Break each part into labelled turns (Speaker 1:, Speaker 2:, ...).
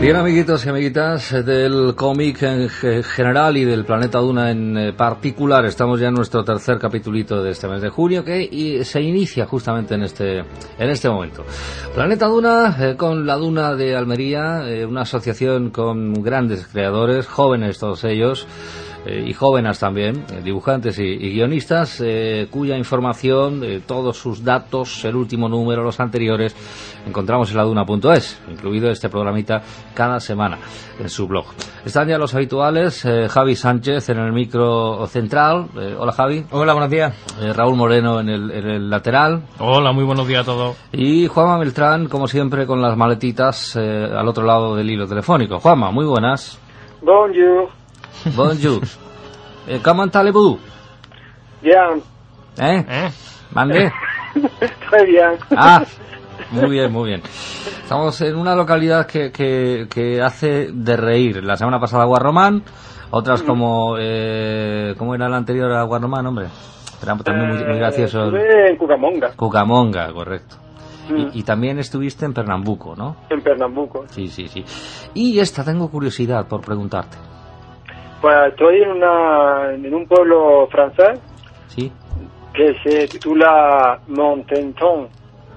Speaker 1: Bien, amiguitos y amiguitas del cómic en general y del Planeta Duna en particular, estamos ya en nuestro tercer capitulito de este mes de junio que se inicia justamente en este momento. Planeta Duna con la Duna de Almería, una asociación con grandes creadores, jóvenes todos ellos, y jóvenes también, dibujantes y guionistas, cuya información, todos sus datos, el último número, los anteriores, encontramos en laduna.es, incluido este programita cada semana en su blog. Están ya los habituales, Javi Sánchez en el micro central. Hola, Javi.
Speaker 2: Hola, buenos días.
Speaker 1: Raúl Moreno en el lateral.
Speaker 3: Hola, muy buenos días a todos.
Speaker 1: Y Juanma Beltrán, como siempre, con las maletitas al otro lado del hilo telefónico. Juanma, muy buenas.
Speaker 4: Bonjour.
Speaker 1: Bonjour. ¿Cómo allez-vous?
Speaker 4: Bien.
Speaker 1: ¿Mande?
Speaker 4: Très bien.
Speaker 1: Ah, muy bien, muy bien. Estamos en una localidad que hace de reír. La semana pasada Guarromán, otras como... ¿cómo era la anterior a Guarromán, hombre? Era también muy gracioso.
Speaker 4: Estuve en Cucamonga.
Speaker 1: Cucamonga, correcto. Y también estuviste en Pernambuco, ¿no?
Speaker 4: En Pernambuco.
Speaker 1: Sí. Y tengo curiosidad por preguntarte.
Speaker 4: Pues estoy en un pueblo francés.
Speaker 1: Sí.
Speaker 4: Que se titula Monteton.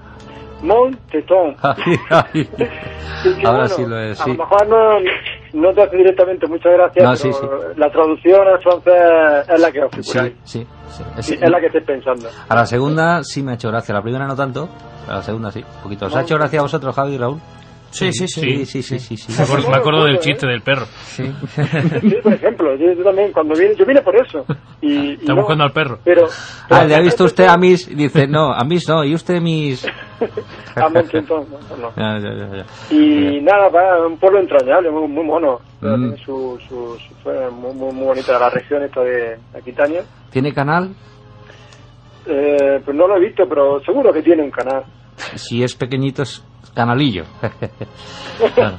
Speaker 1: Ahora sí lo es, sí.
Speaker 4: A lo mejor no te hace directamente muchas gracias,
Speaker 1: no,
Speaker 4: pero
Speaker 1: sí.
Speaker 4: La traducción al francés es la que os figuráis.
Speaker 1: Sí.
Speaker 4: Es la que estoy pensando.
Speaker 1: A la segunda sí me ha hecho gracia, la primera no tanto, a la segunda sí, un poquito. ¿Os ha hecho gracia a vosotros, Javi y Raúl?
Speaker 3: Sí.
Speaker 1: Me
Speaker 3: acuerdo del chiste del perro.
Speaker 1: Sí,
Speaker 4: por ejemplo, yo también, yo vine por eso.
Speaker 3: Está buscando al perro.
Speaker 4: Pero
Speaker 1: ¿le ha visto usted a mis? Dice, no, a mis no, y usted mis...
Speaker 4: A Monteton, no.
Speaker 1: Ya.
Speaker 4: Y nada, va, un pueblo entrañable, muy mono. Tiene fue muy bonita la región esta de Aquitania.
Speaker 1: ¿Tiene canal?
Speaker 4: Pues no lo he visto, pero seguro que tiene un canal.
Speaker 1: Si es pequeñito es canalillo. Bueno,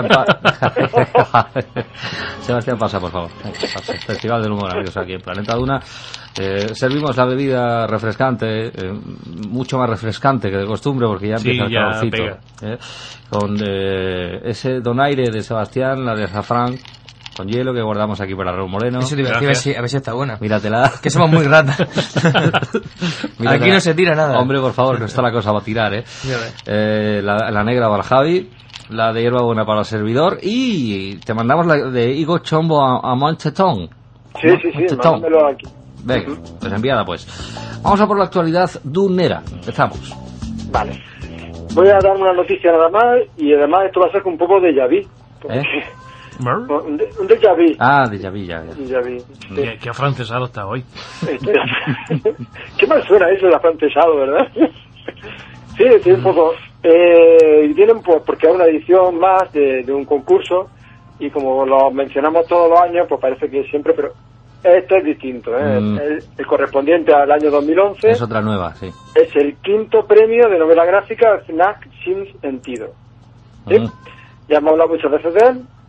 Speaker 1: Sebastián, pasa, por favor. Festival del Humor, amigos, aquí en Planeta Duna. Servimos la bebida refrescante, mucho más refrescante que de costumbre, porque ya empieza el calorcito. Con ese donaire de Sebastián, la de azafrán, con hielo, que guardamos aquí para Raúl Moreno.
Speaker 2: Eso te iba a decir, a ver si está buena.
Speaker 1: Míratela.
Speaker 2: Que somos muy ratas. Aquí no se tira nada.
Speaker 1: Hombre, por favor, que está la cosa va a tirar, la negra para Javi, la de hierba buena para el servidor, y te mandamos la de Higo Chombo a Monteton.
Speaker 4: Sí, mándamelo aquí.
Speaker 1: Venga, pues enviada pues. Vamos a por la actualidad dunera. Empezamos.
Speaker 4: Vale. Voy a dar una noticia nada más, y además esto va a ser un poco de déjà vu. Un déjà vu.
Speaker 1: Déjà vu, ya.
Speaker 4: Déjà vu. Sí.
Speaker 3: Qué afrancesado está hoy.
Speaker 4: Qué mal suena eso de afrancesado, ¿verdad? Sí, un poco. Y vienen pues porque es una edición más de un concurso, y como lo mencionamos todos los años, pues parece que siempre, pero esto es distinto, el correspondiente al año 2011.
Speaker 1: Es otra nueva, sí.
Speaker 4: Es el 5º premio de novela gráfica FNAC Sin Sentido. ¿Sí? Ya hemos hablado muchas veces de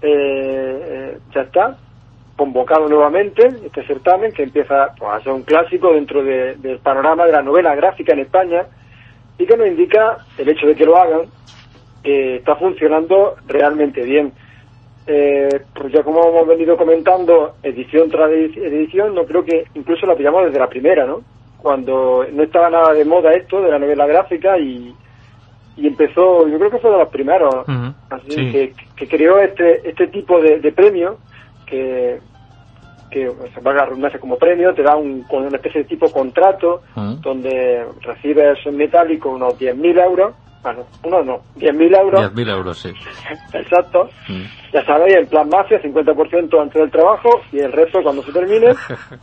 Speaker 4: él. Ya está convocado nuevamente este certamen, que empieza pues, a ser un clásico dentro del panorama de la novela gráfica en España, y que nos indica el hecho de que lo hagan, que está funcionando realmente bien. Pues ya como hemos venido comentando, edición tras edición, no creo que incluso la pillamos desde la primera, ¿no? Cuando no estaba nada de moda esto de la novela gráfica, y empezó, yo creo que fue de los primeros, así sí. que creó este tipo de premio, que se va a redundancia como premio, te da con una especie de tipo contrato, donde recibes en metálico unos 10.000 euros. Bueno, 10.000 euros.
Speaker 1: 10.000 euros, sí.
Speaker 4: Exacto. Ya sabéis, en plan mafia, 50% antes del trabajo y el resto cuando se termine.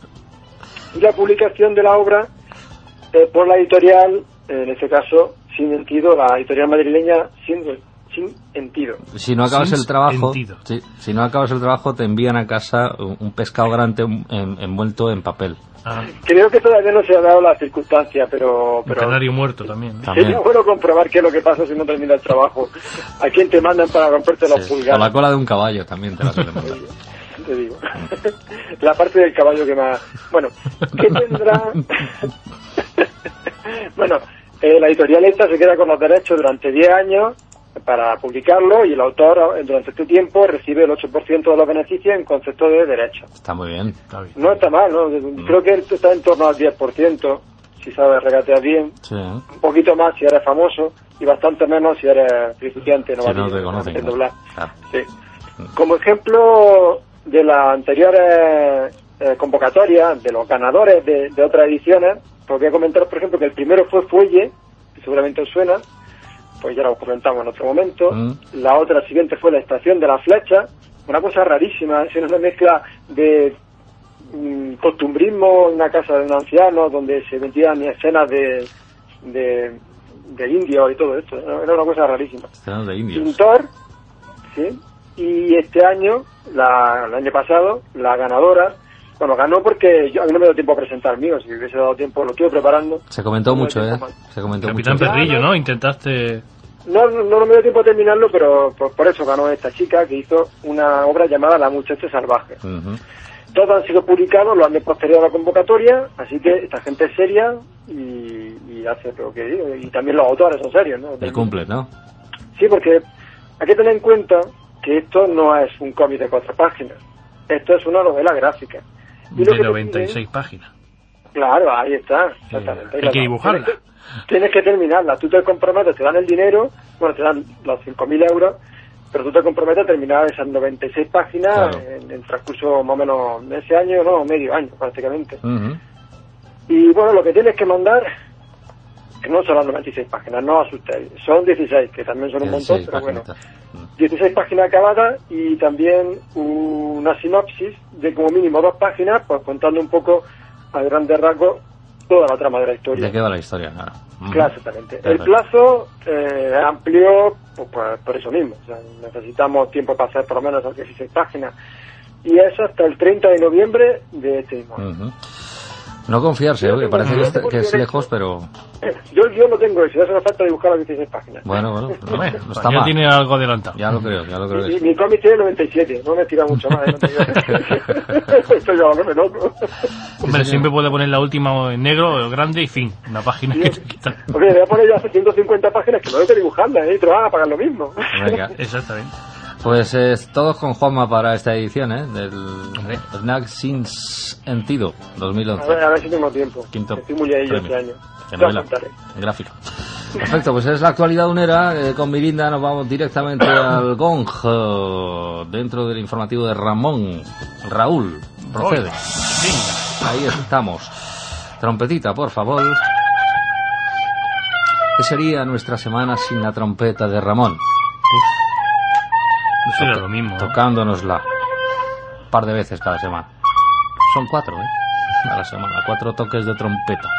Speaker 4: Y la publicación de la obra por la editorial, en este caso, Sin Sentido, la editorial madrileña Sin Sentido.
Speaker 1: Si no acabas el trabajo, si no acabas el trabajo, te envían a casa un pescado grande envuelto en papel.
Speaker 4: Creo que todavía no se ha dado la circunstancia, pero
Speaker 3: un canario muerto también.
Speaker 4: Sería bueno comprobar qué es lo que pasa si no termina el trabajo. ¿A quién te mandan para romperte los pulgares?
Speaker 1: O la cola de un caballo también te la suelen mandar.
Speaker 4: Te digo. La parte del caballo que más... Bueno, ¿qué tendrá? Bueno, la editorial esta se queda con los derechos durante 10 años para publicarlo, y el autor durante este tiempo recibe el 8% de los beneficios en concepto de derechos.
Speaker 1: Está muy bien. Está bien.
Speaker 4: No está mal, ¿no? Creo que está en torno al 10%, si sabes regatear bien.
Speaker 1: Sí.
Speaker 4: Un poquito más si eres famoso y bastante menos si eres principiante,
Speaker 1: si no te conocen.
Speaker 4: Claro. Sí.
Speaker 1: Mm.
Speaker 4: Como ejemplo de las anteriores convocatorias, de los ganadores de otras ediciones, pues voy a comentar, por ejemplo, que el primero fue Fuelle, que seguramente os suena, pues ya lo comentamos en otro momento. La otra siguiente fue La Estación de la Flecha, una cosa rarísima, es una mezcla de costumbrismo en una casa de un anciano donde se metían escenas de indios y todo esto, era una cosa rarísima.
Speaker 1: Escenas de indios.
Speaker 4: Pintor, sí, y este año, el año pasado, la ganadora, bueno, ganó porque a mí no me dio tiempo a presentar el mío, si hubiese dado tiempo lo estuve preparando.
Speaker 1: Se comentó mucho, Se comentó
Speaker 3: Capitán
Speaker 1: mucho.
Speaker 3: Perrillo, ¿no? Intentaste...
Speaker 4: No me dio tiempo a terminarlo, pero por eso ganó esta chica que hizo una obra llamada La Muchacha Salvaje. Todos han sido publicados los años posteriores a la convocatoria, así que esta gente es seria y hace lo que digo, y también los autores son serios, ¿no?
Speaker 1: Y cumplen, ¿no?
Speaker 4: Sí, porque hay que tener en cuenta que esto no es un cómic de 4 páginas, esto es una novela gráfica. Y
Speaker 3: de 96 páginas.
Speaker 4: Claro, ahí está, exactamente.
Speaker 3: Hay que dibujarla.
Speaker 4: Tienes que terminarla, tú te comprometes, te dan el dinero, bueno, te dan los 5.000 euros, pero tú te comprometes a terminar esas 96 páginas, claro, en el transcurso más o menos de ese año, no, medio año prácticamente. Y bueno, lo que tienes que mandar, que no son las 96 páginas, no os asustéis, son 16, que también son un montón, pero bueno, 16 páginas acabadas y también una sinopsis de como mínimo 2 páginas, pues contando un poco a grandes rasgos toda la trama de la historia.
Speaker 1: ¿De qué va la historia? Claro.
Speaker 4: Claro, exactamente. El plazo es amplio pues, por eso mismo. O sea, necesitamos tiempo para hacer por lo menos 16 páginas. Y eso hasta el 30 de noviembre de este mismo año.
Speaker 1: No confiarse, que parece que es lejos, pero...
Speaker 4: Yo lo tengo eso, ya se me falta dibujar las 16 páginas.
Speaker 1: Bueno, no está
Speaker 3: ya
Speaker 1: mal.
Speaker 3: Tiene algo adelantado.
Speaker 1: Ya lo creo.
Speaker 4: Y mi cómic tiene 97, no me tira mucho más. Esto ya no me noto.
Speaker 3: Hombre, siempre puede poner la última en negro, grande y fin. Una página que te quita.
Speaker 4: Oye, voy a poner ya 150 páginas que no hay que dibujarlas, y te van a pagar lo mismo.
Speaker 1: Venga.
Speaker 3: Exactamente.
Speaker 1: Pues todos con Juanma para esta edición, del Snack Sin Sentido 2011.
Speaker 4: A ver si tengo tiempo. Estoy muy ahí este año.
Speaker 1: En novela, en gráfico. Perfecto, pues es la actualidad unera. Con Mirinda nos vamos directamente al Gong, dentro del informativo de Ramón. Raúl, procede. Ahí estamos. Trompetita, por favor. ¿Qué sería nuestra semana sin la trompeta de Ramón?
Speaker 3: Eso era lo mismo.
Speaker 1: Tocándonosla un par de veces cada semana. Son 4, a la semana, 4 toques de trompeta.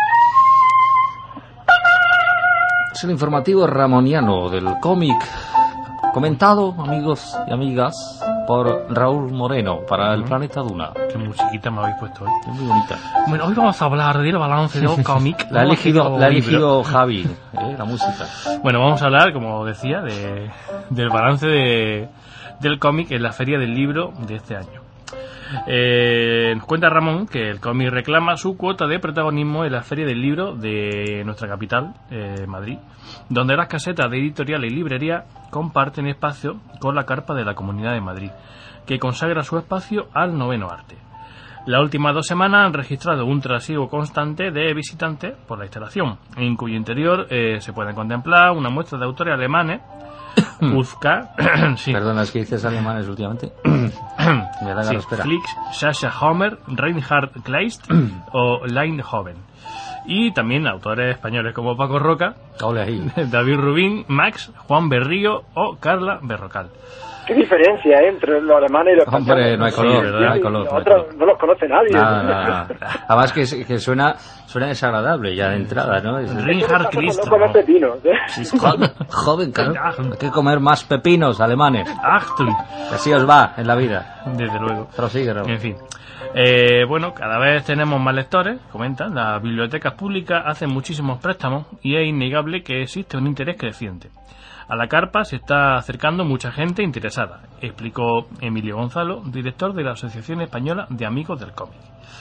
Speaker 1: Es el informativo ramoniano del cómic, comentado, amigos y amigas, por Raúl Moreno para el Planeta Duna.
Speaker 3: Qué musiquita me habéis puesto hoy.
Speaker 1: Es muy bonita.
Speaker 3: Bueno, hoy vamos a hablar del balance del cómic.
Speaker 1: La ha elegido Javi, la música.
Speaker 3: Bueno, vamos a hablar, como decía, del balance del cómic en la Feria del Libro de este año. Nos cuenta Ramón que el cómic reclama su cuota de protagonismo en la Feria del Libro de nuestra capital, Madrid, donde las casetas de editorial y librería comparten espacio con la carpa de la Comunidad de Madrid, que consagra su espacio al 9º arte. Las últimas 2 semanas han registrado un trasiego constante de visitantes por la instalación, en cuyo interior se pueden contemplar una muestra de autores alemanes. Uzka, sí.
Speaker 1: Perdona, es que dices alemanes últimamente. Me da la espera.
Speaker 3: Flix, Sascha Homer, Reinhard Kleist o Leinhoven. Y también autores españoles como Paco Roca, David Rubín, Max, Juan Berrío o Carla Berrocal.
Speaker 4: ¿Qué diferencia entre los alemanes y los españoles?
Speaker 1: Hombre, no hay color, sí, no hay color.
Speaker 4: Otros no los conoce nadie.
Speaker 1: Nada. Además que suena desagradable ya de entrada, ¿no?
Speaker 3: Reinhard Kleist.
Speaker 4: No comer pepinos.
Speaker 1: Joven, claro. Hay que comer más pepinos alemanes.
Speaker 3: Achtung.
Speaker 1: Así os va en la vida.
Speaker 3: Desde luego.
Speaker 1: Prosigue, Raúl.
Speaker 3: En fin. Bueno, cada vez tenemos más lectores, comentan. Las bibliotecas públicas hacen muchísimos préstamos y es innegable que existe un interés creciente. A la carpa se está acercando mucha gente interesada, explicó Emilio Gonzalo, director de la Asociación Española de Amigos del Cómic.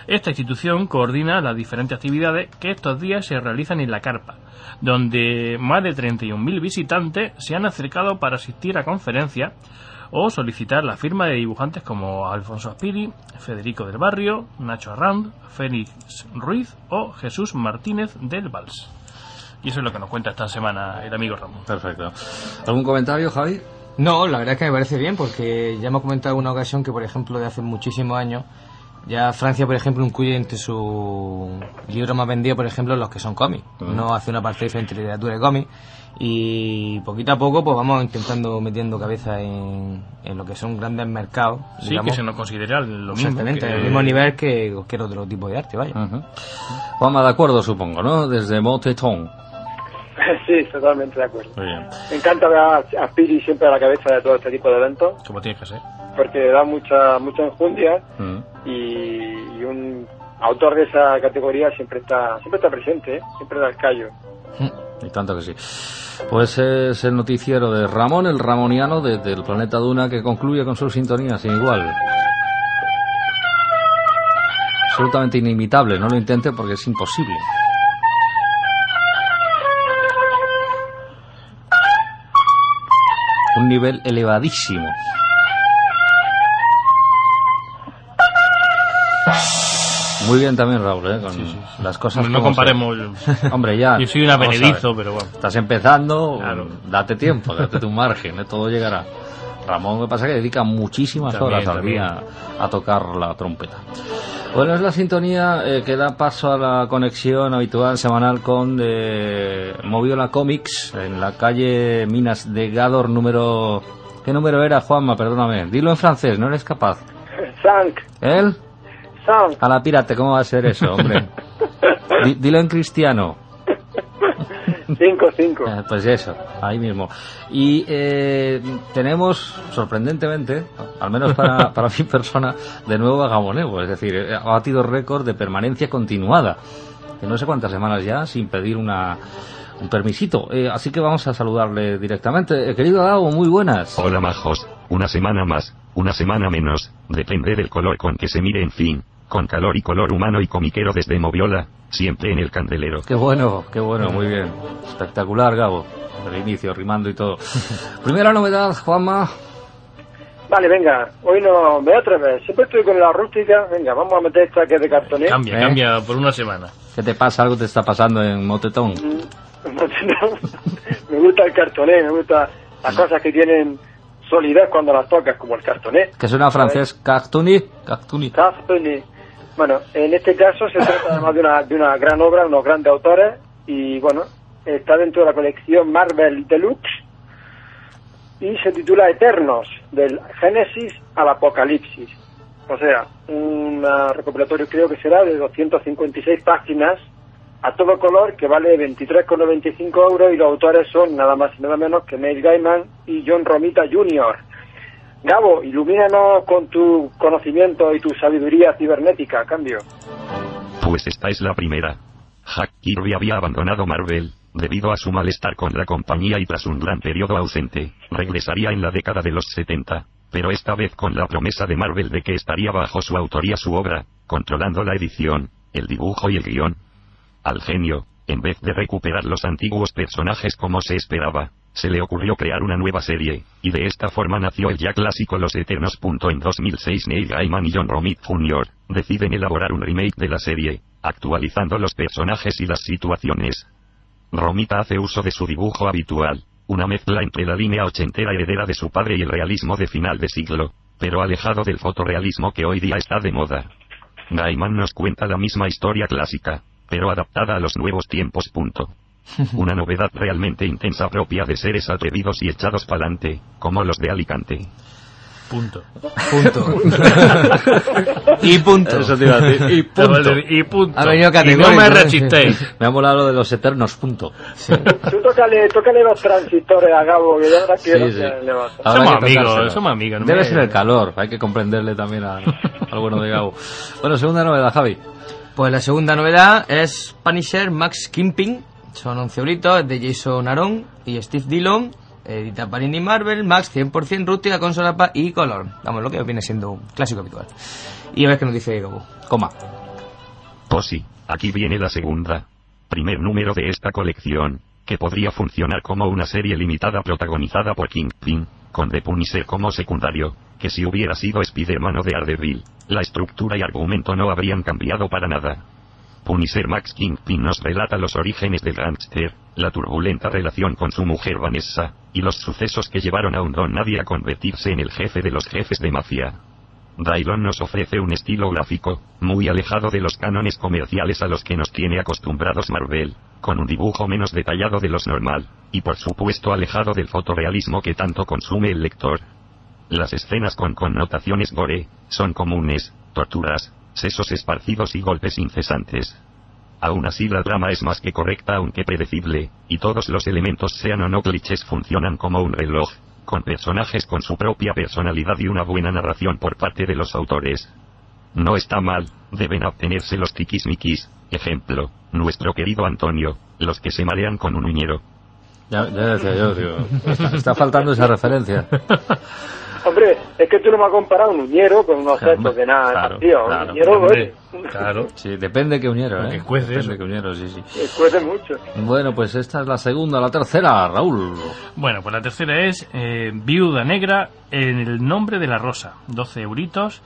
Speaker 3: Esta institución coordina las diferentes actividades que estos días se realizan en la carpa, donde más de 31.000 visitantes se han acercado para asistir a conferencias o solicitar la firma de dibujantes como Alfonso Aspiri, Federico del Barrio, Nacho Arrand, Félix Ruiz o Jesús Martínez del Vals. Y eso es lo que nos cuenta esta semana el amigo Ramón.
Speaker 1: Perfecto. ¿Algún comentario, Javi?
Speaker 2: No, la verdad es que me parece bien, porque ya hemos comentado en una ocasión que, por ejemplo, de hace muchísimos años, ya Francia, por ejemplo, incluye entre sus libros más vendidos, por ejemplo, los que son cómics. No hace una parte diferente de literatura y cómics. Y poquito a poco pues vamos intentando metiendo cabeza en lo que son grandes mercados.
Speaker 3: Sí,
Speaker 2: digamos,
Speaker 3: que se nos considera lo mismo.
Speaker 2: Exactamente, el mismo nivel que cualquier otro tipo de arte, vaya.
Speaker 1: Juanma, de acuerdo, supongo, ¿no? Desde Moteton.
Speaker 4: Sí, totalmente de acuerdo.
Speaker 1: Muy bien.
Speaker 4: Me encanta ver a Spiri siempre a la cabeza de todo este tipo de eventos,
Speaker 3: Como tienes que ser.
Speaker 4: porque da mucha enjundia y un autor de esa categoría siempre está presente, siempre da el callo.
Speaker 1: Y tanto que sí. Pues es el noticiero de Ramón, el ramoniano del planeta Duna, que concluye con su sintonía sin igual. Absolutamente inimitable, no lo intente porque es imposible. Un nivel elevadísimo. Muy bien también, Raúl, con las cosas.
Speaker 3: No comparemos.
Speaker 1: Hombre, ya.
Speaker 3: Yo soy un avenedizo, pero bueno.
Speaker 1: Estás empezando,
Speaker 3: claro.
Speaker 1: Date tiempo, date tu margen, todo llegará. Ramón, me pasa que dedica muchísimas horas al día a tocar la trompeta. Bueno, es la sintonía que da paso a la conexión habitual semanal con Moviola Comics en la calle Minas de Gádor número... ¿Qué número era, Juanma? Perdóname. Dilo en francés, no eres capaz.
Speaker 4: Sank.
Speaker 1: ¿El?
Speaker 4: Sank.
Speaker 1: A la pirate, ¿cómo va a ser eso, hombre? Dilo en cristiano.
Speaker 4: 5.
Speaker 1: Pues eso, ahí mismo. Y tenemos, sorprendentemente, al menos para mi persona, de nuevo a Gabonevo. Es decir, ha batido récord de permanencia continuada. Que no sé cuántas semanas ya sin pedir un permisito. Así que vamos a saludarle directamente. Querido Gabo, muy buenas.
Speaker 5: Hola majos, una semana más, una semana menos, depende del color con que se mire, en fin. Con calor y color humano y comiquero desde Moviola, siempre en el candelero.
Speaker 1: Qué bueno, muy bien. Espectacular, Gabo. El inicio, rimando y todo. Primera novedad, Juanma.
Speaker 4: Vale, venga, hoy no me voy a atrever. Siempre estoy con la rústica. Venga, vamos a meter esta que es de cartonés.
Speaker 3: Cambia por una semana.
Speaker 1: ¿Qué te pasa? ¿Algo te está pasando en Motetón?
Speaker 4: Me gusta el cartonés, me gusta las cosas que tienen solidez cuando las tocas, como el cartonés.
Speaker 1: Que suena francés, cartuni.
Speaker 4: Bueno, en este caso se trata además de una gran obra, unos grandes autores, y bueno, está dentro de la colección Marvel Deluxe y se titula Eternos, del Génesis al Apocalipsis. O sea, un recopilatorio, creo que será de 256 páginas a todo color, que vale 23,95 €, y los autores son nada más y nada menos que Neil Gaiman y John Romita Jr. Gabo, ilumínanos con tu conocimiento y tu sabiduría cibernética, a cambio.
Speaker 5: Pues esta es la primera. Jack Kirby había abandonado Marvel, debido a su malestar con la compañía, y tras un gran periodo ausente, regresaría en la década de los 70, pero esta vez con la promesa de Marvel de que estaría bajo su autoría su obra, controlando la edición, el dibujo y el guión. Al genio, en vez de recuperar los antiguos personajes como se esperaba, se le ocurrió crear una nueva serie, y de esta forma nació el ya clásico Los Eternos. En 2006 Neil Gaiman y John Romita Jr. deciden elaborar un remake de la serie, actualizando los personajes y las situaciones. Romita hace uso de su dibujo habitual, una mezcla entre la línea ochentera heredera de su padre y el realismo de final de siglo, pero alejado del fotorrealismo que hoy día está de moda. Gaiman nos cuenta la misma historia clásica, pero adaptada a los nuevos tiempos. Una novedad realmente intensa, propia de seres atrevidos y echados pa'lante, como los de Alicante.
Speaker 3: Punto.
Speaker 2: Y punto.
Speaker 1: Eso te iba a decir.
Speaker 3: Y punto.
Speaker 2: Ha venido
Speaker 3: Y
Speaker 2: categórico,
Speaker 3: no me
Speaker 2: ¿eh?
Speaker 3: resistéis.
Speaker 1: Me ha molado lo de los Eternos, punto.
Speaker 4: Tú tócale los transistores a Gabo, que ya ahora quiero
Speaker 1: Sí.
Speaker 4: que le vas a...
Speaker 1: Habrá
Speaker 3: Somos
Speaker 1: que
Speaker 3: amigos,
Speaker 1: tocárselo.
Speaker 3: somos amigos.
Speaker 1: Debe ser el calor, hay que comprenderle también al bueno de Gabo. Bueno, segunda novedad, Javi.
Speaker 2: Pues la segunda novedad es Punisher Max Kingpin. Son 11 euritos, de Jason Aaron y Steve Dillon. Edita Panini Marvel, Max 100% rústica con solapa y color. Vamos, lo que viene siendo un clásico habitual. Y a ver qué nos dice Gabo.
Speaker 1: Coma.
Speaker 5: Pues sí, aquí viene la segunda. Primer número de esta colección, que podría funcionar como una serie limitada protagonizada por Kingpin, con The Punisher como secundario, que si hubiera sido Spider-Man o de Daredevil, la estructura y argumento no habrían cambiado para nada. Punisher Max Kingpin nos relata los orígenes del gángster, la turbulenta relación con su mujer Vanessa, y los sucesos que llevaron a un don nadie a convertirse en el jefe de los jefes de mafia. Dylon nos ofrece un estilo gráfico, muy alejado de los cánones comerciales a los que nos tiene acostumbrados Marvel, con un dibujo menos detallado de los normal, y por supuesto alejado del fotorrealismo que tanto consume el lector. Las escenas con connotaciones gore, son comunes, torturas, sesos esparcidos y golpes incesantes. Aún así la trama es más que correcta aunque predecible, y todos los elementos sean o no clichés funcionan como un reloj, con personajes con su propia personalidad y una buena narración por parte de los autores. No está mal, deben obtenerse los tiquismiquis, ejemplo, nuestro querido Antonio, los que se marean con un uñero.
Speaker 1: Ya decía yo, digo, está faltando esa referencia.
Speaker 4: Hombre, es que tú no me has comparado un uñero con unos gestos de nada,
Speaker 1: claro,
Speaker 4: tío.
Speaker 1: claro,
Speaker 4: Un uñero,
Speaker 3: hombre,
Speaker 4: oye,
Speaker 3: claro.
Speaker 1: Sí, depende qué uñero,
Speaker 3: Porque cuece
Speaker 1: depende
Speaker 3: eso.
Speaker 1: qué uñero, sí.
Speaker 4: cuece mucho.
Speaker 1: Bueno, pues esta es la segunda, la tercera, Raúl.
Speaker 3: Bueno, pues la tercera es Viuda Negra en el nombre de la rosa, 12 euritos.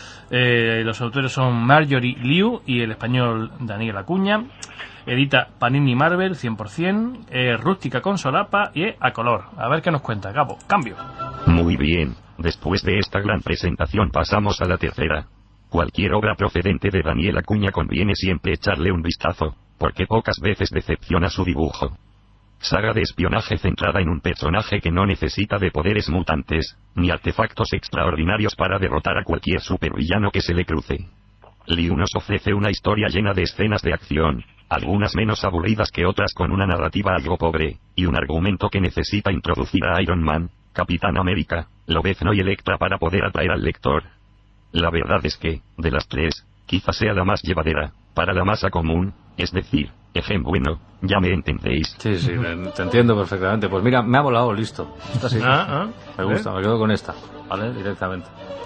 Speaker 3: Los autores son Marjorie Liu y el español Daniel Acuña. Edita Panini Marvel 100%, rústica con solapa y a color. A ver qué nos cuenta, Gabo. Cambio.
Speaker 5: Muy bien, después de esta gran presentación pasamos a la tercera. Cualquier obra procedente de Daniel Acuña conviene siempre echarle un vistazo, porque pocas veces decepciona su dibujo. Saga de espionaje centrada en un personaje que no necesita de poderes mutantes, ni artefactos extraordinarios para derrotar a cualquier supervillano que se le cruce. Liu nos ofrece una historia llena de escenas de acción, algunas menos aburridas que otras con una narrativa algo pobre, y un argumento que necesita introducir a Iron Man, Capitán América, Lobezno y Elektra para poder atraer al lector. La verdad es que, de las tres, quizá sea la más llevadera, para la masa común, es decir, bueno, ya me entendéis.
Speaker 1: Sí, te entiendo perfectamente. Pues mira, me ha volado, listo. Esta sí. Me gusta, me quedo con esta, ¿vale? Directamente.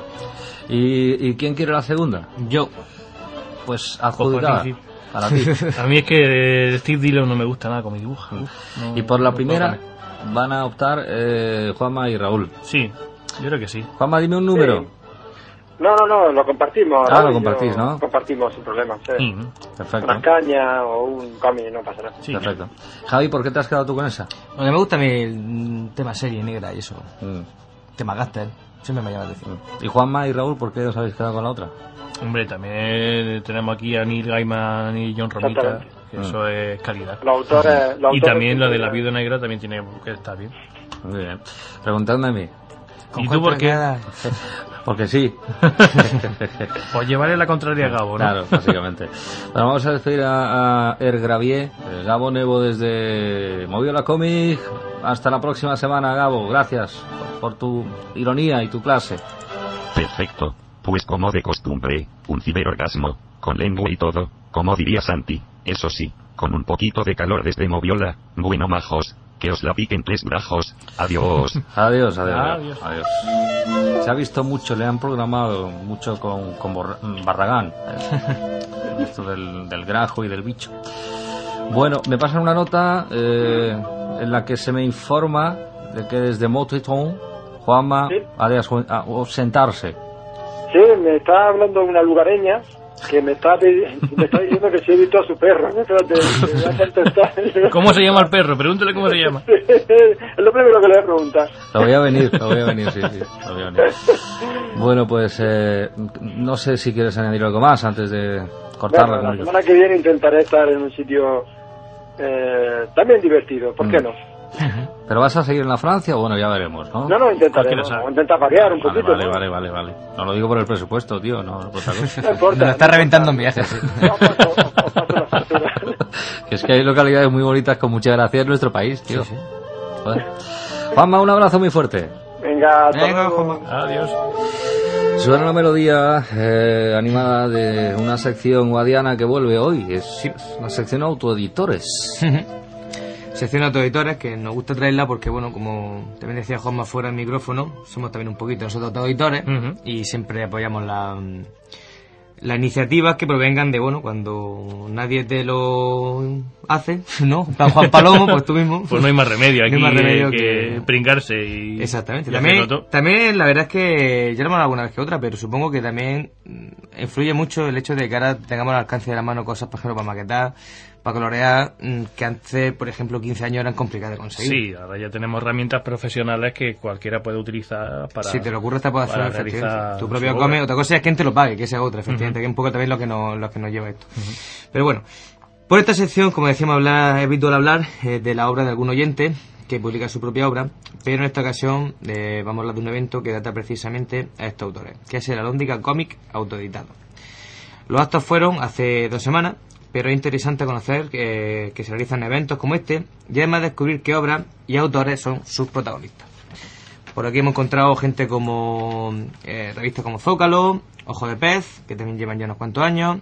Speaker 1: ¿Y quién quiere la segunda?
Speaker 2: Yo.
Speaker 1: Pues adjudicada.
Speaker 3: Sí.
Speaker 1: Para ti.
Speaker 3: A mí es que Steve Dillon no me gusta nada con mi dibujo.
Speaker 1: Y por la primera van a optar Juanma y Raúl.
Speaker 3: Sí, yo creo que sí.
Speaker 1: Juanma, dime un número.
Speaker 4: Sí. No, lo compartimos.
Speaker 1: Ah, lo compartís, ¿no?
Speaker 4: Compartimos sin problema, sí.
Speaker 1: Perfecto.
Speaker 4: Una caña o un cómic, no pasa nada.
Speaker 3: Sí.
Speaker 1: Perfecto. Javi, ¿por qué te has quedado tú con esa?
Speaker 2: Bueno, me gusta a mí el tema serie negra y eso. Tema Gaster. Siempre me llama la atención.
Speaker 1: ¿Y Juanma y Raúl, por qué os habéis quedado con la otra?
Speaker 3: Hombre, también tenemos aquí a Neil Gaiman y John Romita, que eso es calidad.
Speaker 4: Los autores
Speaker 3: Y también lo de la Viuda Negra también tiene que estar bien.
Speaker 1: Muy bien. Preguntadme a mí.
Speaker 3: ¿Y tú por qué?
Speaker 1: Porque sí.
Speaker 3: Pues llevaré la contraria a Gabo, ¿no?
Speaker 1: Claro, básicamente. Bueno, vamos a despedir a Gravier, Gabo Nevo desde Moviola Comic. Hasta la próxima semana, Gabo. Gracias por tu ironía y tu clase.
Speaker 5: Perfecto, pues como de costumbre, un ciberorgasmo, con lengua y todo, como diría Santi, eso sí, con un poquito de calor desde Moviola. Bueno, majos, que os la piquen 3 brajos. Adiós.
Speaker 1: Adiós. Se ha visto mucho, le han programado mucho con Barragán. Esto del grajo y del bicho. Bueno, me pasan una nota en la que se me informa de que desde Moteton, Juanma
Speaker 4: ¿Sí?
Speaker 1: ha de ausentarse.
Speaker 4: Sí, me está hablando una lugareña que me está diciendo que si he visto a su perro. Espérate, me va a contestar.
Speaker 3: ¿Cómo se llama el perro? Pregúntale cómo se llama.
Speaker 4: Es lo primero que le voy a preguntar.
Speaker 1: Lo voy a venir, sí, lo voy a venir. Bueno, pues no sé si quieres añadir algo más antes de cortarla.
Speaker 4: Bueno, la semana que viene intentaré estar en un sitio también divertido, ¿por qué no?
Speaker 1: ¿Pero vas a seguir en la Francia o bueno, ya veremos, no?
Speaker 4: No, intentaré,
Speaker 3: Cualquiera sabe.
Speaker 4: intentar variar un poquito.
Speaker 1: Vale. No lo digo por el presupuesto, tío, no por otra cosa.
Speaker 4: No importa.
Speaker 2: Nos está reventando en viajes. Sí.
Speaker 4: No, paso la factura.
Speaker 1: Que es que hay localidades muy bonitas con mucha gracia en nuestro país, tío.
Speaker 2: Sí.
Speaker 1: Joder. Juanma, un abrazo muy fuerte.
Speaker 4: Venga, hasta
Speaker 2: Venga,
Speaker 4: luego.
Speaker 2: Juanma.
Speaker 3: Adiós.
Speaker 1: Suena la melodía animada de una sección guadiana que vuelve hoy. Es la sección autoeditores.
Speaker 2: Sección autoeditores que nos gusta traerla porque, bueno, como también decía Juanma fuera del micrófono, somos también un poquito nosotros autoeditores y siempre apoyamos las iniciativas que provengan de, bueno, cuando nadie te lo hace, ¿no? Plan Juan Palomo, pues tú mismo.
Speaker 3: Pues no hay más remedio aquí
Speaker 2: no hay más remedio
Speaker 3: que pringarse y...
Speaker 2: Exactamente.
Speaker 3: y
Speaker 2: También la verdad es que ya lo hemos hablado alguna vez que otra, pero supongo que también influye mucho el hecho de que ahora tengamos al alcance de la mano cosas, por ejemplo, para maquetar, para colorear, que antes, por ejemplo, 15 años eran complicadas de conseguir.
Speaker 3: Sí, ahora ya tenemos herramientas profesionales que cualquiera puede utilizar para...
Speaker 2: Si te lo ocurre, te puedes hacer efectivamente tu propio
Speaker 3: su
Speaker 2: come.
Speaker 3: obra.
Speaker 2: Otra cosa es que te lo pague, que esa es otra, efectivamente, que es un poco también lo que nos lleva a esto. Pero bueno, por esta sección, como decíamos, es habitual hablar de la obra de algún oyente que publica su propia obra, pero en esta ocasión vamos a hablar de un evento que data precisamente a estos autores, que es el Alhóndiga Cómic autoeditado. Los actos fueron hace 2 semanas, pero es interesante conocer que se realizan eventos como este y además descubrir qué obras y autores son sus protagonistas. Por aquí hemos encontrado gente como revistas como Zócalo, Ojo de Pez, que también llevan ya unos cuantos años,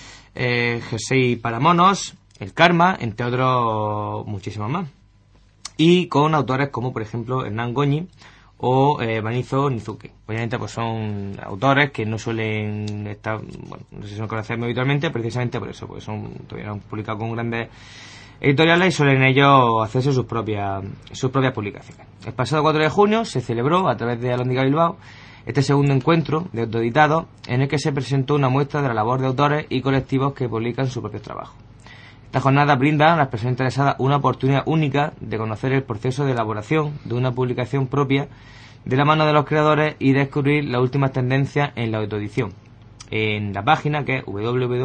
Speaker 2: Jersey para Monos, El Karma, entre otros muchísimos más. Y con autores como, por ejemplo, Hernán Goñi o Banizo Nizuki. Obviamente pues son autores que no suelen estar, bueno, no sé si son conocidos habitualmente, precisamente por eso, porque todavía no han publicado con grandes editoriales y suelen ellos hacerse sus propias publicaciones. El pasado 4 de junio se celebró, a través de Alhóndiga Bilbao, este segundo encuentro de autoeditados, en el que se presentó una muestra de la labor de autores y colectivos que publican sus propios trabajos. Esta jornada brinda a las personas interesadas una oportunidad única de conocer el proceso de elaboración de una publicación propia de la mano de los creadores y descubrir las últimas tendencias en la autoedición. En la página, que es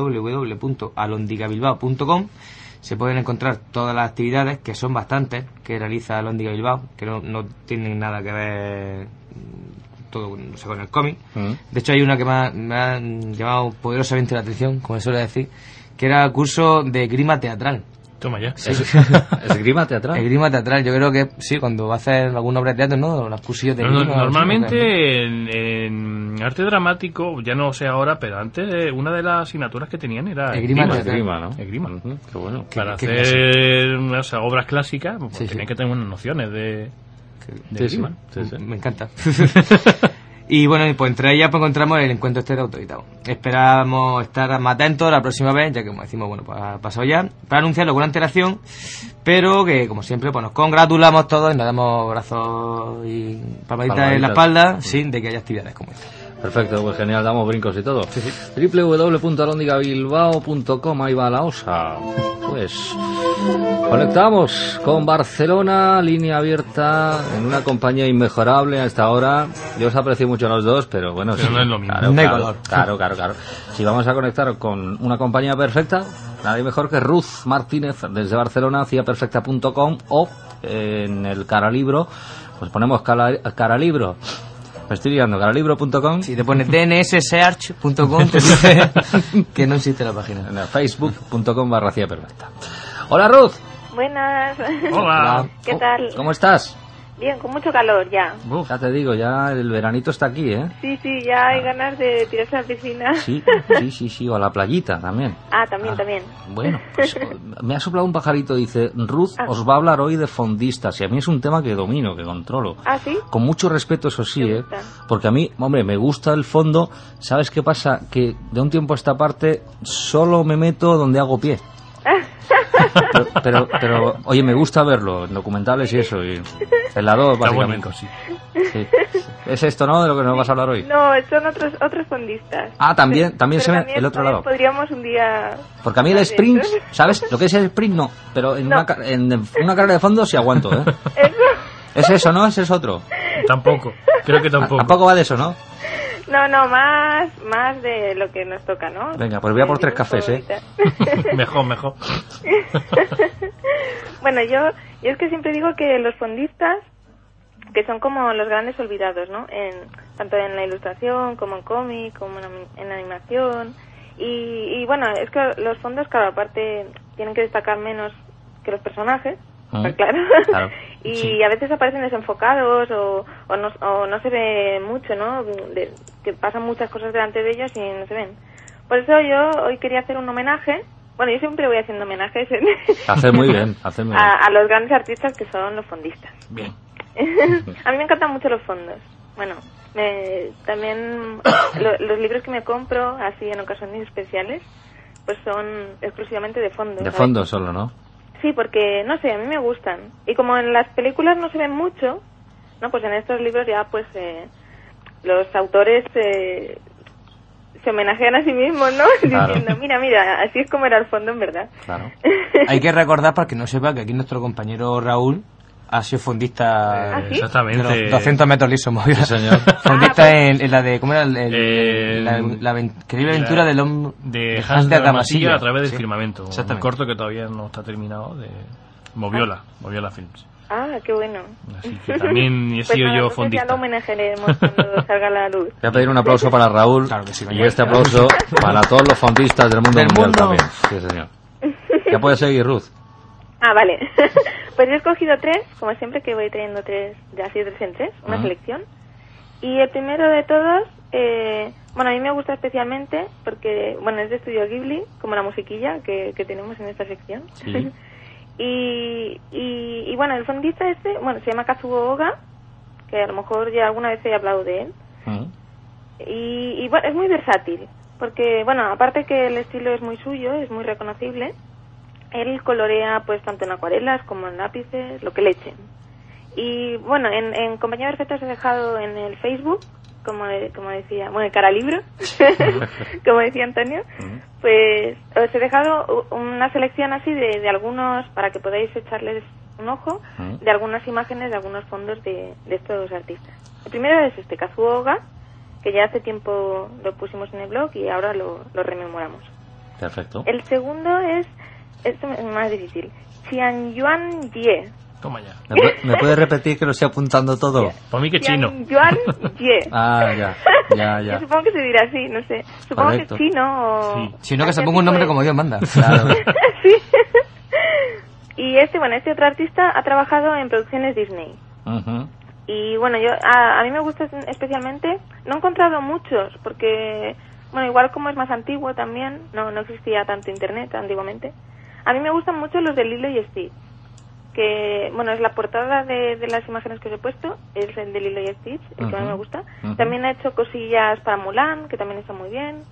Speaker 2: www.alhondigabilbao.com, se pueden encontrar todas las actividades, que son bastantes, que realiza Alhóndiga Bilbao, que no tienen nada que ver todo, no sé, con el cómic. De hecho, hay una que me ha llamado poderosamente la atención, como se suele decir, que era curso de grima teatral.
Speaker 3: Toma ya.
Speaker 1: ¿Es grima teatral?
Speaker 2: Grima teatral, yo creo que sí, cuando va a hacer alguna obra de teatro, ¿no? Los cursillos de grima.
Speaker 3: Normalmente en arte dramático, ya no sé ahora, pero antes una de las asignaturas que tenían era
Speaker 2: grima,
Speaker 1: ¿no?
Speaker 3: Grima.
Speaker 1: Qué bueno.
Speaker 3: Para hacer unas obras clásicas, pues
Speaker 2: sí,
Speaker 3: tenían que tener unas nociones de grima.
Speaker 1: Sí.
Speaker 2: Me encanta. Y bueno, pues entre ellas pues encontramos el encuentro este de autoeditado. Esperamos estar más atentos la próxima vez, ya que como decimos, bueno, pues ha pasado ya, para anunciarlo con antelación, pero que como siempre pues nos congratulamos todos y nos damos abrazos y palmaditas en la espalda, sin de que haya actividades como esta.
Speaker 1: Perfecto, pues genial, damos brincos y todo. www.alhondigabilbao.com, ahí va la osa. Pues conectamos con Barcelona, línea abierta, en una compañía inmejorable a esta hora. Yo os aprecio mucho a los dos, pero bueno,
Speaker 3: pero
Speaker 1: sí,
Speaker 3: no es lo mismo.
Speaker 1: Claro. Si vamos a conectar con una compañía perfecta, nadie mejor que Ruth Martínez desde Barcelona, ciaperfecta.com, o en el Caralibro, pues ponemos Caralibro. Me estoy liando, caralibro.com.
Speaker 2: Si te pones dnssearch.com, te dice que no existe la página.
Speaker 1: En facebook.com/ciaperfecta. Hola, Ruth.
Speaker 6: Buenas.
Speaker 3: Hola.
Speaker 6: ¿Qué tal?
Speaker 1: ¿Cómo estás?
Speaker 6: Bien, con mucho calor ya.
Speaker 1: Ya te digo, ya el veranito está aquí, ¿eh?
Speaker 6: Sí, ya hay ganas de tirarse a la piscina.
Speaker 1: Sí, o a la playita también.
Speaker 6: También.
Speaker 1: Bueno, pues me ha soplado un pajarito, dice, Ruth os va a hablar hoy de fondistas, y a mí es un tema que domino, que controlo.
Speaker 6: ¿Sí?
Speaker 1: Con mucho respeto, eso sí,
Speaker 6: Me gusta.
Speaker 1: porque a mí, hombre, me gusta el fondo. ¿Sabes qué pasa? Que de un tiempo a esta parte solo me meto donde hago pie. Pero oye, me gusta verlo en documentales y eso, y en la 2 básicamente.
Speaker 3: Sí.
Speaker 1: Es esto, ¿no?, de lo que nos vas a hablar hoy.
Speaker 6: No, son otros fondistas.
Speaker 1: También se ve
Speaker 6: también,
Speaker 1: el otro lado.
Speaker 6: Podríamos un día...
Speaker 1: Porque a mí el sprint, ¿sabes? Lo que es el sprint no, pero en una carrera de fondo sí aguanto, ¿eh?
Speaker 6: ¿Eso?
Speaker 1: ¿Es eso, no? ¿Ese es otro?
Speaker 3: Tampoco, creo que tampoco.
Speaker 1: Tampoco va de eso, ¿no?
Speaker 6: No, más de lo que nos toca, ¿no?
Speaker 1: Venga, pues voy a por 3 cafés, ¿eh?
Speaker 3: Mejor.
Speaker 6: Bueno, yo es que siempre digo que los fondistas, que son como los grandes olvidados, ¿no? Tanto en la ilustración, como en cómic, como en animación. Y bueno, es que los fondos, claro, aparte tienen que destacar menos que los personajes, claro. Y sí, a veces aparecen desenfocados o no se ve mucho, ¿no? Que pasan muchas cosas delante de ellos y no se ven. Por eso yo hoy quería hacer un homenaje. Bueno, yo siempre voy haciendo homenajes
Speaker 1: Hace muy bien.
Speaker 6: A los grandes artistas que son los fondistas.
Speaker 1: Bien.
Speaker 6: A mí me encantan mucho los fondos. Bueno, También los libros que me compro, así en ocasiones especiales, pues son exclusivamente de fondo.
Speaker 1: De fondo solo, ¿no?
Speaker 6: Sí, porque, no sé, a mí me gustan. Y como en las películas no se ven mucho, ¿no? Pues en estos libros ya, pues, los autores se homenajean a sí mismos, ¿no?
Speaker 1: Claro.
Speaker 6: Diciendo, mira, así es como era el fondo en verdad.
Speaker 1: Claro.
Speaker 2: Hay que recordar, para que no sepa, que aquí nuestro compañero Raúl ha sido fondista
Speaker 6: ¿Ah, sí?
Speaker 3: Exactamente.
Speaker 2: de los 200 metros lisos movidos.
Speaker 1: Sí, señor.
Speaker 2: Fondista en la de, ¿cómo era? La increíble
Speaker 3: la-
Speaker 2: aventura del hombre
Speaker 3: De Hans de Damasilla a través del
Speaker 2: Sí,
Speaker 3: firmamento. Un
Speaker 2: exactamente.
Speaker 3: corto que todavía no está terminado de Moviola Films.
Speaker 6: Ah, qué bueno.
Speaker 3: Así que también he
Speaker 6: Pues
Speaker 3: sido
Speaker 6: nada,
Speaker 3: yo
Speaker 6: entonces
Speaker 3: fondista.
Speaker 6: ya lo homenajearemos cuando salga a la luz.
Speaker 1: Voy a pedir un aplauso para Raúl.
Speaker 2: Claro que sí,
Speaker 1: y
Speaker 2: coño.
Speaker 1: este aplauso para todos los fondistas del mundo
Speaker 2: Del
Speaker 1: mundial
Speaker 2: mundo.
Speaker 1: también. Sí, señor. Ya puedes seguir, Ruth.
Speaker 6: Ah, vale. Pues yo he escogido 3, como siempre que voy trayendo 3, de así de 3 en 3, una selección. Y el primero de todos, bueno, a mí me gusta especialmente porque, bueno, es de Estudio Ghibli, como la musiquilla que tenemos en esta sección.
Speaker 1: Sí.
Speaker 6: y bueno, el fondista bueno, se llama Kazuo Oga, que a lo mejor ya alguna vez he hablado de él. Y bueno, es muy versátil, porque, bueno, aparte que el estilo es muy suyo, es muy reconocible, él colorea pues tanto en acuarelas como en lápices, lo que le echen. Y bueno, en Compañía Perfecta os he dejado en el Facebook, como decía, bueno, el cara libro, como decía Antonio, pues os he dejado una selección así de algunos, para que podáis echarles un ojo, de algunas imágenes de algunos fondos de estos artistas. El primero es Kazuo Oga, que ya hace tiempo lo pusimos en el blog y ahora lo rememoramos.
Speaker 1: Perfecto.
Speaker 6: El segundo esto es más difícil, Xianyuan Ye.
Speaker 3: Toma ya.
Speaker 1: ¿Me puedes repetir que lo estoy apuntando todo?
Speaker 3: Para mí que chino.
Speaker 6: Xianyuan Ye.
Speaker 1: Ah, ya.
Speaker 6: Yo supongo que se dirá así, no sé. Supongo
Speaker 1: Correcto.
Speaker 6: que es chino o...
Speaker 3: Sí.
Speaker 2: Si no, que se ponga un nombre como Dios manda.
Speaker 1: Claro.
Speaker 6: Sí. Y este otro artista ha trabajado en producciones Disney.
Speaker 1: Ujú.
Speaker 6: Y bueno, a mí me gusta especialmente, no he encontrado muchos, porque, bueno, igual como es más antiguo también, no existía tanto internet antiguamente. A mí me gustan mucho los de Lilo y Stitch, que, bueno, es la portada de las imágenes que os he puesto, es el de Lilo y Stitch, el que a mí me gusta. También ha hecho cosillas para Mulan, que también está muy bien,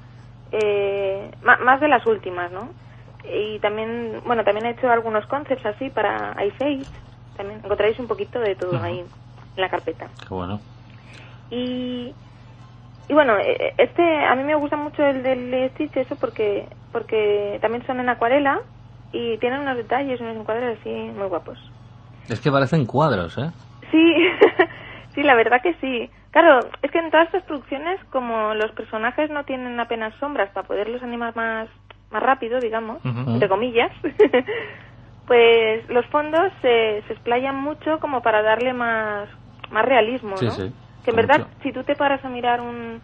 Speaker 6: más de las últimas, ¿no? Y también, bueno, también he hecho algunos concepts así para Ice Age, también encontraréis un poquito de todo ahí en la carpeta.
Speaker 1: Qué bueno.
Speaker 6: Y bueno, a mí me gusta mucho el del Stitch, eso porque también son en acuarela y tienen unos detalles, unos encuadres así muy guapos.
Speaker 1: Es que parecen cuadros, ¿eh?
Speaker 6: Sí, sí, la verdad que sí. Claro, es que en todas estas producciones, como los personajes no tienen apenas sombras para poderlos animar más rápido, digamos, entre comillas, pues los fondos se explayan mucho como para darle más realismo, ¿no?
Speaker 1: Sí.
Speaker 6: Que en verdad,
Speaker 1: Mucho.
Speaker 6: si tú te paras a mirar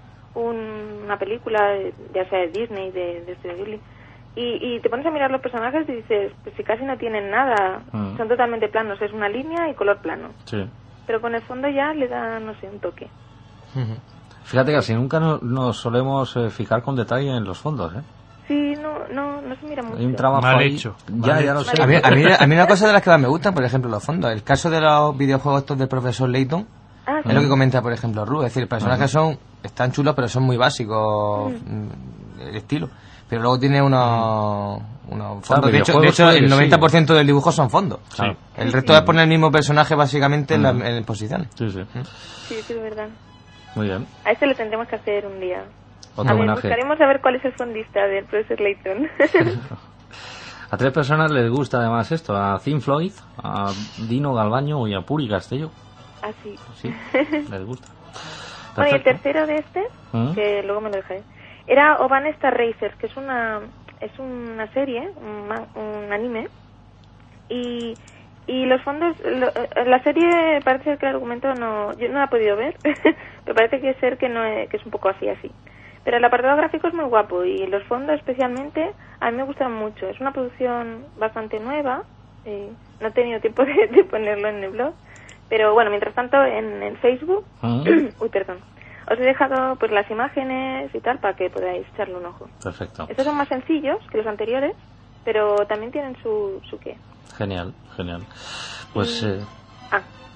Speaker 6: una película, ya sea de Disney, de Studio Ghibli, y te pones a mirar los personajes y dices, pues si casi no tienen nada, son totalmente planos, es una línea y color plano.
Speaker 1: Sí.
Speaker 6: Pero con el fondo ya le da, no sé, un toque.
Speaker 1: Fíjate que así nunca nos solemos fijar con detalle en los fondos, ¿eh?
Speaker 6: Sí, no se mira mucho.
Speaker 1: Hay un trabajo
Speaker 3: Mal
Speaker 1: ahí.
Speaker 3: hecho.
Speaker 1: Ya lo sé.
Speaker 2: A mí una cosa de las que más me gustan, por ejemplo, los fondos. El caso de los videojuegos estos del profesor Layton,
Speaker 6: Ah,
Speaker 2: es lo que comenta, por ejemplo, Ru. Es decir, personajes están chulos, pero son muy básicos, el estilo. Pero luego tiene unos fondos. De hecho,
Speaker 1: videojuegos
Speaker 2: el
Speaker 1: sí.
Speaker 2: 90% del dibujo son fondos.
Speaker 3: Sí.
Speaker 2: El resto es poner el mismo personaje básicamente en posición.
Speaker 1: Sí.
Speaker 6: Sí, es verdad.
Speaker 1: Muy bien.
Speaker 6: A este lo tendremos que hacer un día.
Speaker 1: Otro
Speaker 6: A ver,
Speaker 1: homenaje.
Speaker 6: buscaremos a ver cuál es el fondista del profesor Layton.
Speaker 1: A 3 personas les gusta además esto, a Thin Floyd, a Dino Galvaño y a Puri Castello.
Speaker 6: Así.
Speaker 1: Sí, les gusta.
Speaker 6: Bueno, y el
Speaker 1: Perfecto.
Speaker 6: tercero de que luego me lo dejaré, era Oban Star Racers, que es una serie, un anime, y los fondos, la serie parece ser que el argumento yo no la he podido ver, pero parece que ser que que es un poco así. Pero el apartado gráfico es muy guapo y los fondos especialmente a mí me gustan mucho. Es una producción bastante nueva, no he tenido tiempo de ponerlo en el blog, pero bueno, mientras tanto en Facebook, uy, perdón, os he dejado pues las imágenes y tal para que podáis echarle un ojo.
Speaker 1: Perfecto.
Speaker 6: Estos son más sencillos que los anteriores, pero también tienen su qué.
Speaker 1: Genial. Pues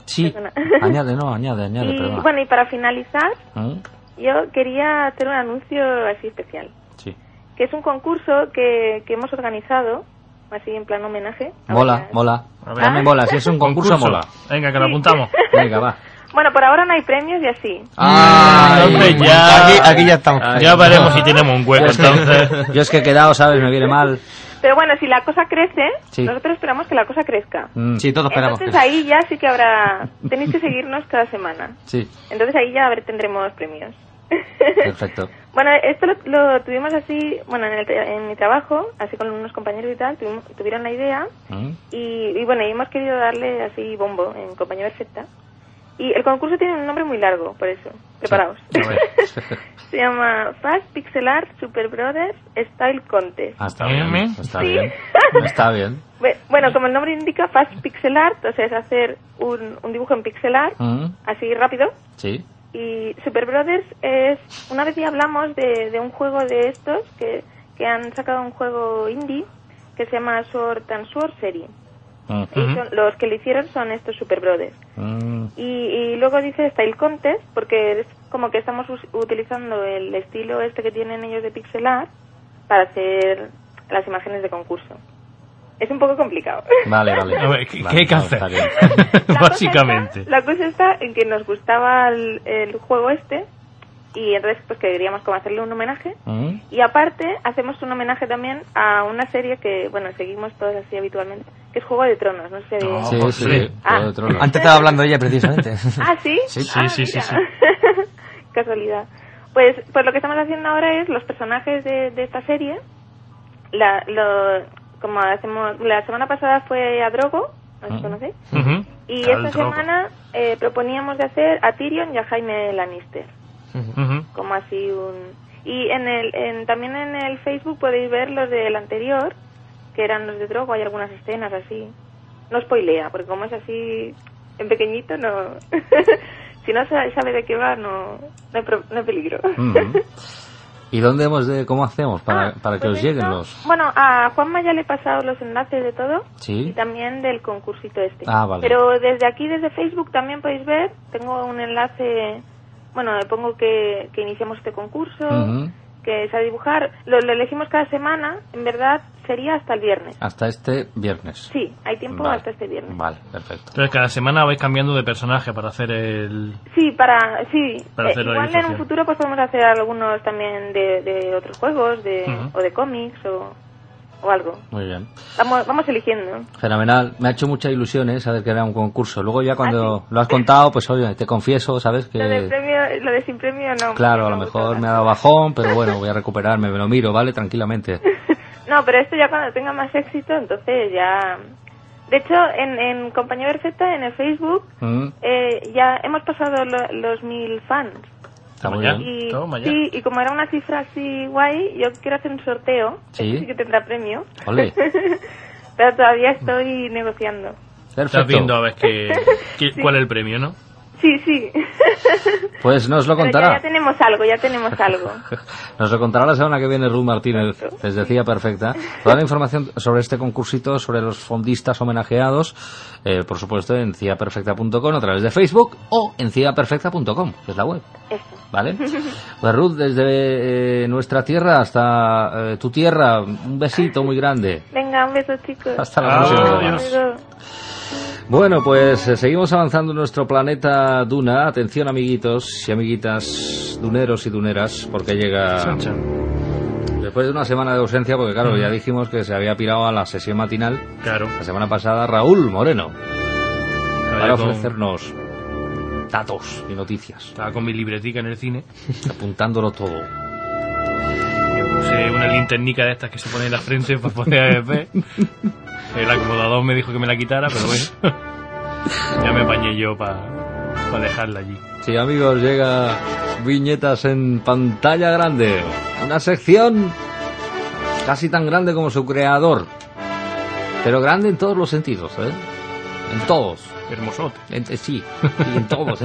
Speaker 1: Sí,
Speaker 6: Perdona.
Speaker 1: añade,
Speaker 6: Y
Speaker 1: perdona.
Speaker 6: bueno, y para finalizar,
Speaker 1: ¿Mm?
Speaker 6: yo quería hacer un anuncio así especial,
Speaker 1: Sí.
Speaker 6: que es un concurso que hemos organizado, así en plan homenaje.
Speaker 1: Mola.
Speaker 3: A ver.
Speaker 1: Ya me mola, si es un concurso, mola.
Speaker 3: Venga, que lo apuntamos.
Speaker 1: Venga, va.
Speaker 6: Bueno, por ahora no hay premios y así.
Speaker 3: Entonces ya...
Speaker 2: Aquí ya estamos.
Speaker 3: Ya veremos si tenemos un hueco, entonces.
Speaker 1: Yo es que he quedado, ¿sabes? Me viene mal.
Speaker 6: Pero bueno, si la cosa crece,
Speaker 1: Sí.
Speaker 6: nosotros esperamos que la cosa crezca.
Speaker 2: Sí, todos esperamos.
Speaker 6: Entonces ahí ya sí que habrá... Tenéis que seguirnos cada semana.
Speaker 1: Sí,
Speaker 6: Entonces ahí ya tendremos premios.
Speaker 1: perfecto.
Speaker 6: Bueno, esto lo tuvimos así, bueno, en mi trabajo, así con unos compañeros y tal, tuvieron la idea
Speaker 1: ¿Mm?
Speaker 6: y bueno, y hemos querido darle así bombo en Compañía Perfecta. Y el concurso tiene un nombre muy largo, por eso. Preparaos.
Speaker 3: A ver.
Speaker 6: Se llama Fast Pixel Art Super Brothers Style Contest.
Speaker 1: Ah, está bien, está
Speaker 6: Sí.
Speaker 1: bien. Está bien.
Speaker 6: Bueno, como el nombre indica, Fast Pixel Art, o sea, es hacer un dibujo en pixel art,
Speaker 1: ¿Mm?
Speaker 6: así rápido.
Speaker 1: Sí.
Speaker 6: Y Super Brothers es... Una vez ya hablamos de un juego de estos que han sacado un juego indie que se llama Sword and Sorcery.
Speaker 1: Mm.
Speaker 6: Y los que lo hicieron son estos Super Brothers.
Speaker 1: Mm.
Speaker 6: Y luego dice Style Contest porque es como que estamos utilizando el estilo este que tienen ellos de pixel art para hacer las imágenes de concurso. Es un poco complicado.
Speaker 1: Vale.
Speaker 3: A ver, ¿qué
Speaker 1: Vale,
Speaker 3: hay que
Speaker 1: no,
Speaker 3: hacer?
Speaker 1: está bien.
Speaker 3: Básicamente.
Speaker 6: La cosa está en que nos gustaba el juego este y entonces pues queríamos como hacerle un homenaje
Speaker 1: ¿Mm?
Speaker 6: y aparte hacemos un homenaje también a una serie que, bueno, seguimos todos así habitualmente, que es Juego de Tronos, no sé.
Speaker 3: No.
Speaker 1: Sí, sí.
Speaker 3: sí.
Speaker 1: Juego de Tronos.
Speaker 2: Antes estaba hablando ella precisamente.
Speaker 6: Ah, ¿sí?
Speaker 3: Sí,
Speaker 6: Ah,
Speaker 3: sí.
Speaker 6: mira. Casualidad. Pues lo que estamos haciendo ahora es los personajes de esta serie, como hacemos, la semana pasada fue a Drogo, no sé si conocéis,
Speaker 3: Ujú.
Speaker 6: y
Speaker 3: Khal
Speaker 6: esta
Speaker 3: Drogo.
Speaker 6: semana proponíamos de hacer a Tyrion y a Jaime Lannister,
Speaker 3: Ujú.
Speaker 6: como así y también en el Facebook podéis ver los del anterior, que eran los de Drogo, hay algunas escenas así, no spoilea, porque como es así en pequeñito, no si no sabe de qué va, no hay peligro.
Speaker 1: Mm. ¿Y cómo hacemos para que
Speaker 6: pues
Speaker 1: os lleguen
Speaker 6: esto,
Speaker 1: los...?
Speaker 6: Bueno, a Juanma ya le he pasado los enlaces de todo.
Speaker 1: Sí.
Speaker 6: Y también del concursito este.
Speaker 1: Ah, vale.
Speaker 6: Pero desde aquí, desde Facebook, también podéis ver, tengo un enlace, bueno, le pongo que iniciamos este concurso,
Speaker 1: Ujú.
Speaker 6: que es a dibujar, lo elegimos cada semana, en verdad sería hasta el viernes.
Speaker 1: Hasta este viernes.
Speaker 6: Sí, hay tiempo
Speaker 1: Vale.
Speaker 6: hasta este viernes.
Speaker 1: Vale, perfecto.
Speaker 3: Entonces cada semana vais cambiando de personaje para hacer el...
Speaker 6: Sí, para hacer
Speaker 3: la
Speaker 6: igual en
Speaker 3: ilustración.
Speaker 6: un futuro pues podemos hacer algunos también de otros juegos,
Speaker 3: Ujú.
Speaker 6: o de cómics o algo.
Speaker 1: Muy bien.
Speaker 6: Vamos eligiendo.
Speaker 1: Fenomenal. Me ha hecho mucha ilusión, saber que era un concurso. Luego ya cuando lo has contado, pues oye, te confieso, ¿sabes?
Speaker 6: Lo de
Speaker 1: Que
Speaker 6: lo de sin premio no.
Speaker 1: claro, a
Speaker 6: no
Speaker 1: lo
Speaker 6: me
Speaker 1: mejor
Speaker 6: gusta
Speaker 1: me ha
Speaker 6: nada.
Speaker 1: dado bajón, pero bueno, voy a recuperarme, me lo miro, ¿vale? Tranquilamente.
Speaker 6: No, pero esto ya cuando tenga más éxito, entonces ya... De hecho, en Compañía Perfecta, en el Facebook,
Speaker 1: Mm.
Speaker 6: ya hemos pasado los 1000 fans.
Speaker 1: Está muy
Speaker 3: Toma ya.
Speaker 1: bien.
Speaker 6: Y,
Speaker 3: Toma ya.
Speaker 6: sí, y como era una cifra así guay, yo quiero hacer un sorteo.
Speaker 1: Sí.
Speaker 6: Este sí que tendrá premio.
Speaker 1: Ole.
Speaker 6: Pero todavía estoy negociando.
Speaker 3: Estás
Speaker 1: Perfecto.
Speaker 3: viendo a ver
Speaker 6: Sí.
Speaker 3: cuál es el premio, ¿no?
Speaker 6: Sí.
Speaker 1: Pues nos lo
Speaker 6: Pero
Speaker 1: contará.
Speaker 6: ya tenemos algo.
Speaker 1: Nos lo contará la semana que viene Ruth Martínez, les decía perfecta. Toda la información sobre este concursito, sobre los fondistas homenajeados, por supuesto en ciaperfecta.com a través de Facebook o en ciaperfecta.com, que es la web.
Speaker 6: Eso.
Speaker 1: ¿Vale? Pues Ruth, desde nuestra tierra hasta tu tierra, un besito muy grande.
Speaker 6: Venga, un beso, chicos.
Speaker 1: Hasta la próxima.
Speaker 3: Adiós.
Speaker 6: Luego.
Speaker 1: Bueno, pues seguimos avanzando en nuestro planeta Duna. Atención, amiguitos y amiguitas, duneros y duneras, porque llega...
Speaker 3: Chan, chan.
Speaker 1: Después de una semana de ausencia, porque claro, ya dijimos que se había pirado a la sesión matinal
Speaker 3: Claro.
Speaker 1: la semana pasada Raúl Moreno para
Speaker 3: Con-
Speaker 1: ofrecernos datos y noticias,
Speaker 3: Estaba con mi libretica en el cine.
Speaker 1: apuntándolo todo.
Speaker 3: Me puse una linternica de estas que se pone en la frente para poder ver. El acomodador me dijo que me la quitara, pero bueno. Ya me apañé yo para dejarla allí.
Speaker 1: Sí, amigos, llega Viñetas en pantalla grande. Una sección casi tan grande como su creador, pero grande en todos los sentidos, ¿eh? En todos.
Speaker 3: Hermosote.
Speaker 1: Sí, y en todos.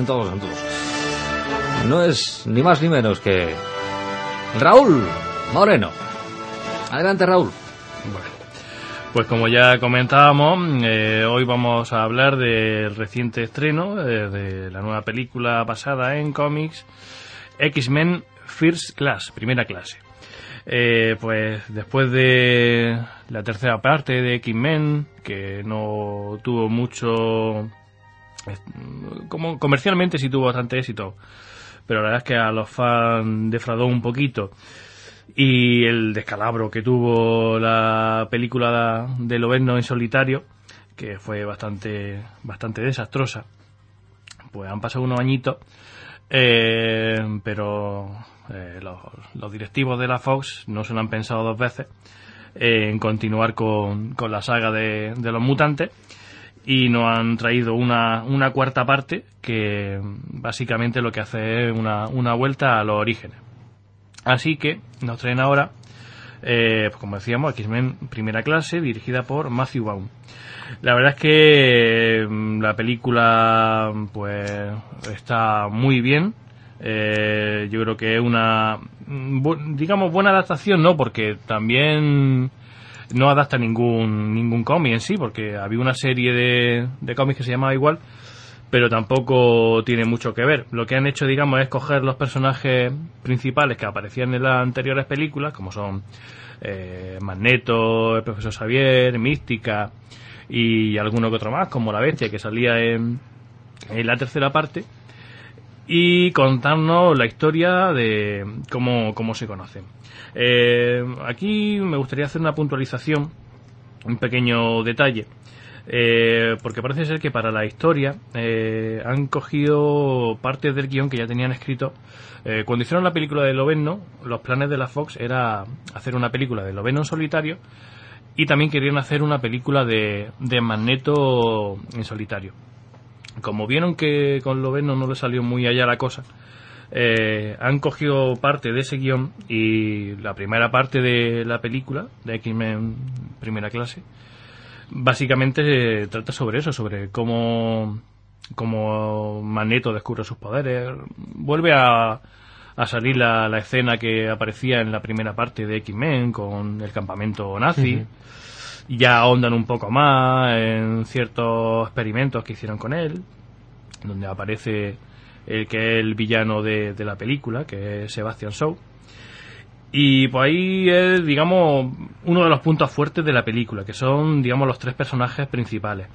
Speaker 1: No es ni más ni menos que Raúl Moreno. Adelante, Raúl.
Speaker 3: Bueno. Pues como ya comentábamos, hoy vamos a hablar del reciente estreno de la nueva película basada en cómics, X-Men First Class, primera clase. Pues después de la tercera parte de X-Men, que no tuvo mucho, como comercialmente sí tuvo bastante éxito, pero la verdad es que a los fans defraudó un poquito, y el descalabro que tuvo la película de Lobezno en solitario, que fue bastante desastrosa, pues han pasado unos añitos, pero los directivos de la Fox no se lo han pensado dos veces en continuar con la saga de los mutantes, y nos han traído una cuarta parte que básicamente lo que hace es una vuelta a los orígenes. Así que nos traen ahora, pues como decíamos, X-Men Primera Clase, dirigida por Matthew Vaughn. La verdad es que la película pues está muy bien. Yo creo que es una, digamos, buena adaptación, no, porque también no adapta ningún cómic en sí, porque había una serie de cómics que se llamaba igual, pero tampoco tiene mucho que ver. Lo que han hecho, digamos, es coger los personajes principales que aparecían en las anteriores películas, como son Magneto, el Profesor Xavier, Mística y alguno que otro más, como la Bestia, que salía en la tercera parte, y contarnos la historia de cómo se conocen. Aquí me gustaría hacer una puntualización, un pequeño detalle. Porque parece ser que para la historia han cogido partes del guión que ya tenían escrito. Cuando hicieron la película de Lobezno, los planes de la Fox era hacer una película de Lobezno en solitario, y también querían hacer una película de Magneto en solitario. Como vieron que con Lobezno no le salió muy allá la cosa, han cogido parte de ese guión, y la primera parte de la película de X-Men Primera Clase básicamente trata sobre eso, sobre cómo Magneto descubre sus poderes. Vuelve a salir la escena que aparecía en la primera parte de X-Men con el campamento nazi. Uh-huh. Ya ahondan un poco más en ciertos experimentos que hicieron con él, donde aparece el que es el villano de la película, que es Sebastian Shaw. Y pues ahí es, digamos, uno de los puntos fuertes de la película, que son, digamos, los tres personajes principales.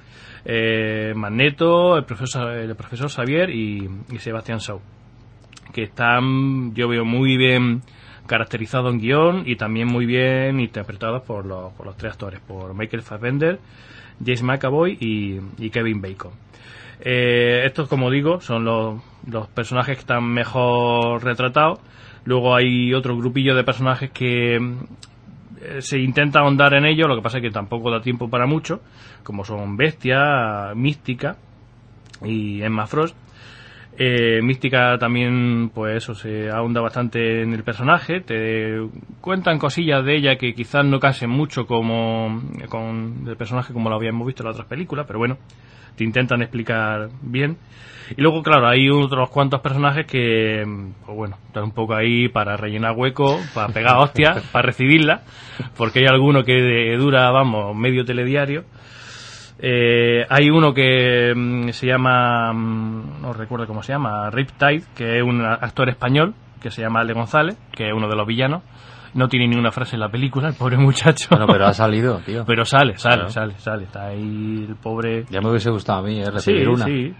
Speaker 3: Magneto, el profesor Xavier y Sebastian Shaw, que están, yo veo, muy bien caracterizados en guión y también muy bien interpretados por los tres actores, por Michael Fassbender, James McAvoy y Kevin Bacon. Estos, como digo, son los personajes que están mejor retratados. Luego hay otro grupillo de personajes que se intenta ahondar en ellos, lo que pasa es que tampoco da tiempo para mucho, como son Bestia, Mística y Emma Frost. Mística también, pues eso, se ahonda bastante en el personaje, te cuentan cosillas de ella que quizás no casen mucho como con el personaje como lo habíamos visto en las otras películas, pero bueno, te intentan explicar bien. Y luego, claro, hay otros cuantos personajes que, pues bueno, están un poco ahí para rellenar hueco, para pegar hostias, para recibirla, porque hay alguno que dura, vamos, medio telediario. Hay uno que se llama, no recuerdo cómo se llama, Riptide, que es un actor español, que se llama Ale González, que es uno de los villanos. No tiene ni una frase en la película, el pobre muchacho.
Speaker 1: Bueno, pero ha salido, tío.
Speaker 3: Pero sale.
Speaker 1: Claro.
Speaker 3: Está ahí el pobre.
Speaker 1: Ya me hubiese gustado a mí recibir una.
Speaker 3: Sí.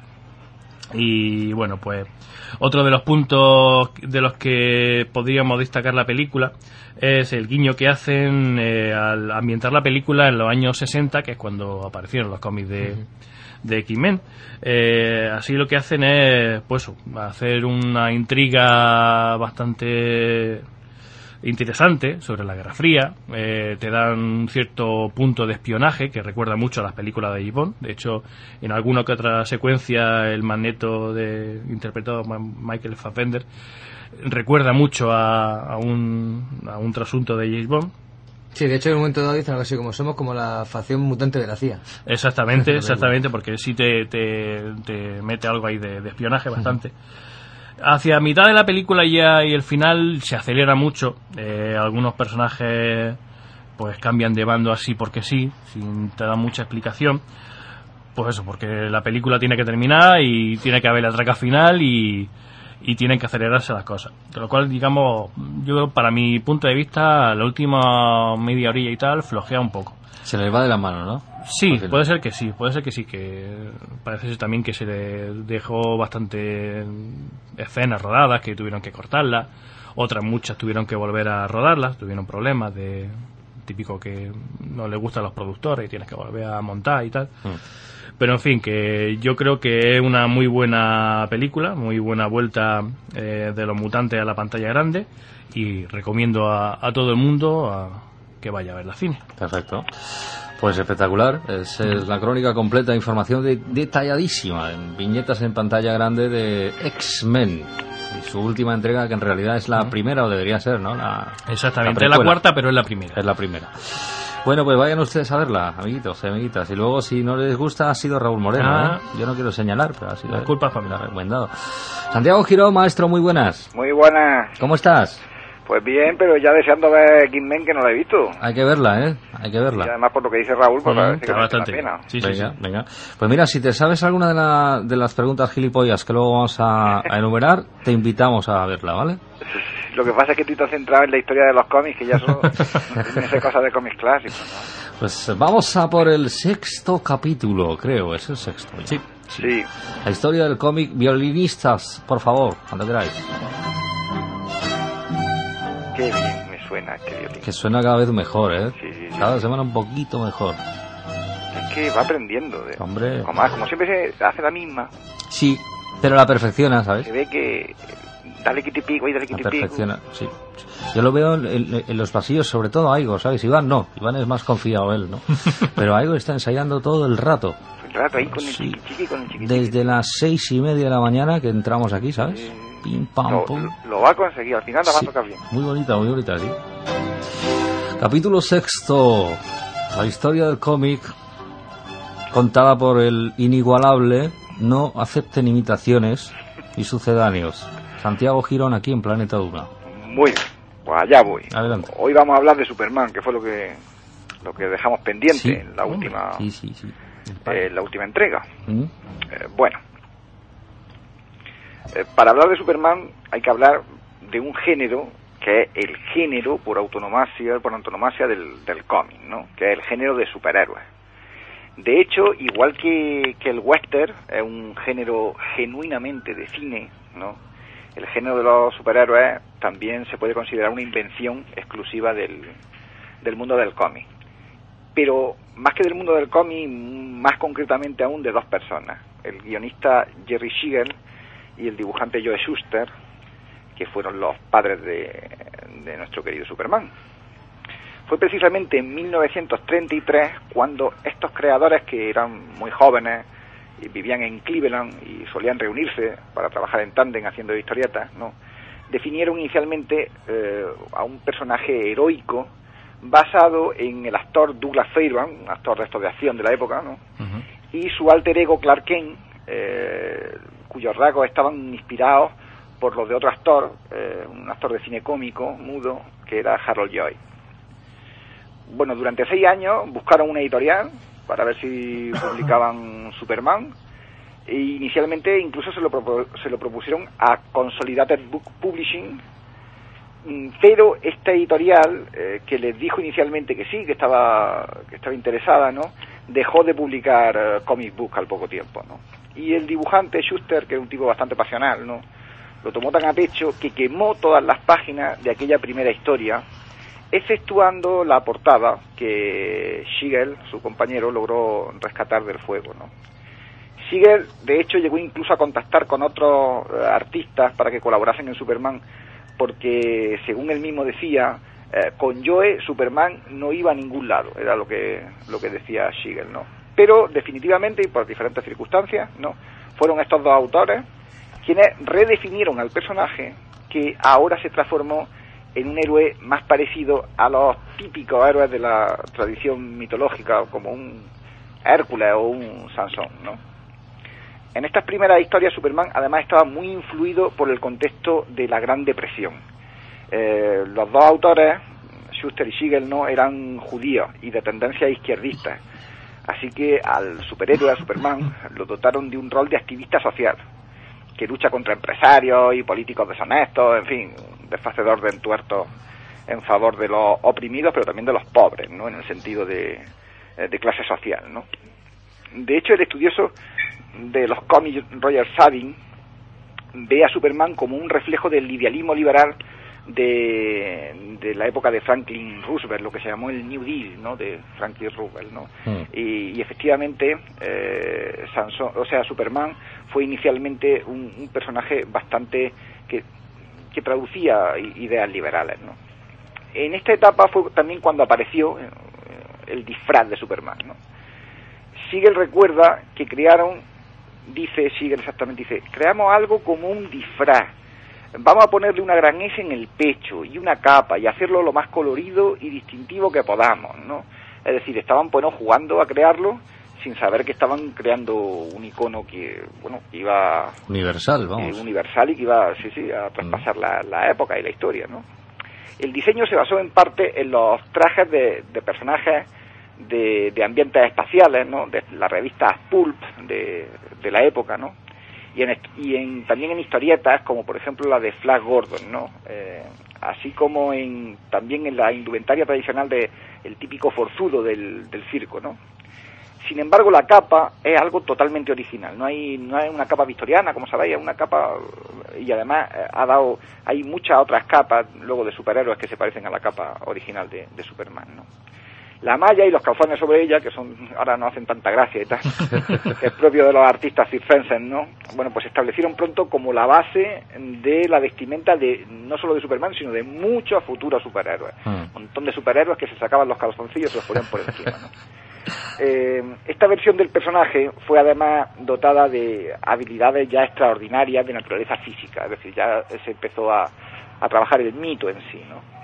Speaker 3: Y bueno, pues otro de los puntos de los que podríamos destacar la película es el guiño que hacen al ambientar la película en los años 60, que es cuando aparecieron los cómics de X-Men. Así lo que hacen es, pues, hacer una intriga bastante interesante sobre la Guerra Fría. Te dan un cierto punto de espionaje que recuerda mucho a las películas de James Bond. De hecho, en alguna que otra secuencia el Magneto interpretado por Michael Fassbender recuerda mucho a un trasunto de James Bond.
Speaker 2: Sí, de hecho en un momento dado dicen algo así como somos como la facción mutante de la CIA.
Speaker 3: Exactamente, porque sí te mete algo ahí de espionaje bastante. Hacia mitad de la película ya y el final se acelera mucho. Algunos personajes pues cambian de bando así porque sí, sin te dan mucha explicación. Pues eso, porque la película tiene que terminar y tiene que haber la traca final y tienen que acelerarse las cosas. De lo cual, digamos, yo para mi punto de vista, la última media orilla y tal flojea un poco.
Speaker 1: Se les va de la mano, ¿no?
Speaker 3: Sí, puede ser que sí, que parece ser también que se le dejó bastante escenas rodadas, que tuvieron que cortarlas, otras muchas tuvieron que volver a rodarlas, tuvieron problemas de típico que no les gustan los productores y tienes que volver a montar y tal. Pero en fin, que yo creo que es una muy buena película, muy buena vuelta de los mutantes a la pantalla grande, y recomiendo a todo el mundo que vaya a ver la cine.
Speaker 1: Perfecto. Pues espectacular. Es la crónica completa, información detalladísima, en viñetas en pantalla grande de X-Men. Y su última entrega, que en realidad es la primera, o debería ser, ¿no?
Speaker 3: Exactamente, es la cuarta, pero es la primera.
Speaker 1: Es la primera. Bueno, pues vayan ustedes a verla, amiguitos y amiguitas. Y luego, si no les gusta, ha sido Raúl Moreno. Yo no quiero señalar, pero ha sido...
Speaker 3: La culpa es para mí.
Speaker 1: Recomendado. Santiago Girón, maestro, muy buenas.
Speaker 7: Muy buenas.
Speaker 1: ¿Cómo estás?
Speaker 7: Pues bien, pero ya deseando ver X-Men, que no la he visto.
Speaker 1: Hay que verla, ¿eh? Hay que verla.
Speaker 7: Y además, por lo que dice Raúl, pues parece que
Speaker 3: está bastante
Speaker 7: vale la pena.
Speaker 3: Sí,
Speaker 1: venga,
Speaker 3: sí.
Speaker 1: Venga. Pues mira, si te sabes alguna de las preguntas gilipollas que luego vamos a enumerar, te invitamos a verla, ¿vale?
Speaker 7: Lo que pasa es que estoy tan centrado en la historia de los cómics que ya son esa cosa de cómics clásicos, ¿no?
Speaker 1: Pues vamos a por el 6º capítulo, creo, es el 6º.
Speaker 3: Sí.
Speaker 7: Sí.
Speaker 1: La historia del cómic. Violinistas, por favor, cuando queráis.
Speaker 7: Qué bien me suena este violín.
Speaker 1: Que suena cada vez mejor, ¿eh?
Speaker 7: Sí.
Speaker 1: Cada semana un poquito mejor.
Speaker 7: Es que va aprendiendo.
Speaker 1: Hombre.
Speaker 7: Como siempre se hace la misma.
Speaker 1: Sí, pero la perfecciona, ¿sabes?
Speaker 7: Se ve que dale que te pico y dale que
Speaker 1: La
Speaker 7: te pico.
Speaker 1: perfecciona, sí. Yo lo veo en los pasillos, sobre todo Aigo, ¿sabes? Iván no, Iván es más confiado él, ¿no? Pero Aigo está ensayando todo el rato.
Speaker 7: El rato ahí con el
Speaker 1: Sí.
Speaker 7: chiqui con el chiqui.
Speaker 1: Desde las 6:30 de la mañana que entramos aquí, ¿sabes? Pim, pam, pum.
Speaker 7: Lo va a conseguir, al final la va a
Speaker 1: Sí,
Speaker 7: tocar bien.
Speaker 1: muy bonita, sí. Capítulo 6. La historia del cómic contada por el inigualable No acepten imitaciones y sucedáneos. Santiago Girón, aquí en Planeta Duna.
Speaker 7: Muy bien, pues allá voy.
Speaker 1: Adelante.
Speaker 7: Hoy vamos a hablar de Superman, que fue lo que dejamos pendiente
Speaker 1: Sí.
Speaker 7: en la última
Speaker 1: Sí.
Speaker 7: la última entrega.
Speaker 1: ¿Mm?
Speaker 7: Bueno, para hablar de Superman hay que hablar de un género que es el género por antonomasia del cómic, ¿no? Que es el género de superhéroes. De hecho, igual que el western es un género genuinamente de cine, ¿no? El género de los superhéroes también se puede considerar una invención exclusiva del mundo del cómic. Pero más que del mundo del cómic, más concretamente aún de dos personas. El guionista Jerry Siegel y el dibujante Joe Shuster, que fueron los padres de nuestro querido Superman. Fue precisamente en 1933 cuando estos creadores, que eran muy jóvenes y vivían en Cleveland y solían reunirse para trabajar en tándem haciendo historietas, ¿no?, definieron inicialmente a un personaje heroico basado en el actor Douglas Fairbanks, un actor de estos de acción de la época, ¿no? Uh-huh. Y su alter ego Clark Kent, cuyos rasgos estaban inspirados por los de otro actor, un actor de cine cómico, mudo, que era Harold Lloyd. Bueno, durante 6 años buscaron una editorial para ver si publicaban Superman, e inicialmente incluso se lo propusieron a Consolidated Book Publishing, pero esta editorial, que les dijo inicialmente que sí, que estaba interesada, ¿no?, dejó de publicar comic book al poco tiempo, ¿no? Y el dibujante Shuster, que era un tipo bastante pasional, ¿no?, lo tomó tan a pecho que quemó todas las páginas de aquella primera historia, exceptuando la portada que Siegel, su compañero, logró rescatar del fuego, ¿no? Siegel, de hecho, llegó incluso a contactar con otros artistas para que colaborasen en Superman, porque, según él mismo decía, con Joe, Superman no iba a ningún lado, era lo que decía Siegel, ¿no? Pero, definitivamente, y por diferentes circunstancias, ¿no?, fueron estos dos autores quienes redefinieron al personaje, que ahora se transformó en un héroe más parecido a los típicos héroes de la tradición mitológica, como un Hércules o un Sansón, ¿no? En estas primeras historias, Superman además estaba muy influido por el contexto de la Gran Depresión. Los dos autores, Shuster y Siegel, ¿no?, eran judíos y de tendencia izquierdista. Así que al superhéroe, a Superman, lo dotaron de un rol de activista social, que lucha contra empresarios y políticos deshonestos, en fin, desfacedor de entuertos en favor de los oprimidos, pero también de los pobres, ¿no?, en el sentido de clase social, ¿no? De hecho, el estudioso de los cómics, Roger Sabin, ve a Superman como un reflejo del idealismo liberal de la época de Franklin Roosevelt, lo que se llamó el New Deal, ¿no?, de Franklin Roosevelt, ¿no? Y efectivamente, Superman fue inicialmente un personaje bastante que traducía ideas liberales, ¿no? En esta etapa fue también cuando apareció el disfraz de Superman, ¿no? Siegel recuerda que crearon, dice Siegel exactamente, creamos algo como un disfraz. Vamos a ponerle una gran S en el pecho y una capa y hacerlo lo más colorido y distintivo que podamos, ¿no? Es decir, estaban, bueno, jugando a crearlo sin saber que estaban creando un icono que, bueno, iba...
Speaker 1: Universal, vamos.
Speaker 7: Universal y que iba, a traspasar la época y la historia, ¿no? El diseño se basó en parte en los trajes de personajes de ambientes espaciales, ¿no?, de las revistas Pulp de la época, ¿no? Y también en historietas como por ejemplo la de Flash Gordon, ¿no? Así como también en la indumentaria tradicional el típico forzudo del circo, ¿no? Sin embargo, la capa es algo totalmente original. No hay una capa victoriana, como sabéis, es una capa, y además hay muchas otras capas luego de superhéroes que se parecen a la capa original de Superman, ¿no? La malla y los calzones sobre ella, que ahora no hacen tanta gracia y tal, que es propio de los artistas circenses, ¿no? Bueno, pues se establecieron pronto como la base de la vestimenta no solo de Superman, sino de muchos futuros superhéroes. Un montón de superhéroes que se sacaban los calzoncillos y los ponían por encima, ¿no? Esta versión del personaje fue además dotada de habilidades ya extraordinarias de naturaleza física, es decir, ya se empezó a trabajar el mito en sí, ¿no?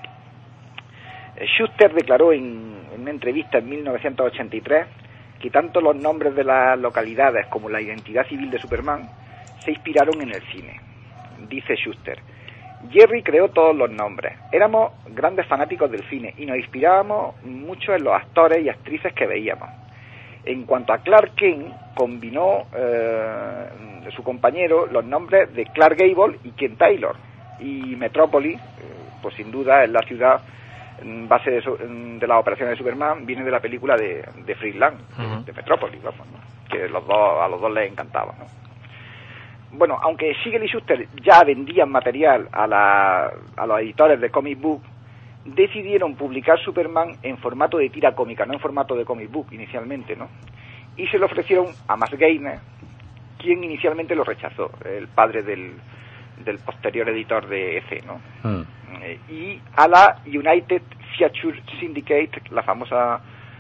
Speaker 7: Shuster declaró en una entrevista en 1983 que tanto los nombres de las localidades como la identidad civil de Superman se inspiraron en el cine. Dice Shuster: Jerry creó todos los nombres. Éramos grandes fanáticos del cine y nos inspirábamos mucho en los actores y actrices que veíamos. En cuanto a Clark Kent, combinó su compañero los nombres de Clark Gable y Ken Taylor. Y Metrópolis, pues sin duda es la ciudad base de las operaciones de Superman, viene de la película de Fritz Lang, de Metrópolis, vamos, ¿no?, que a los dos les encantaba, ¿no? Bueno, aunque Siegel y Shuster ya vendían material a los editores de comic book, decidieron publicar Superman en formato de tira cómica, no en formato de comic book inicialmente, ¿no? Y se lo ofrecieron a Max Gainer, quien inicialmente lo rechazó, el padre del posterior editor de EC, ¿no? Y a la United Feature Syndicate, la famosa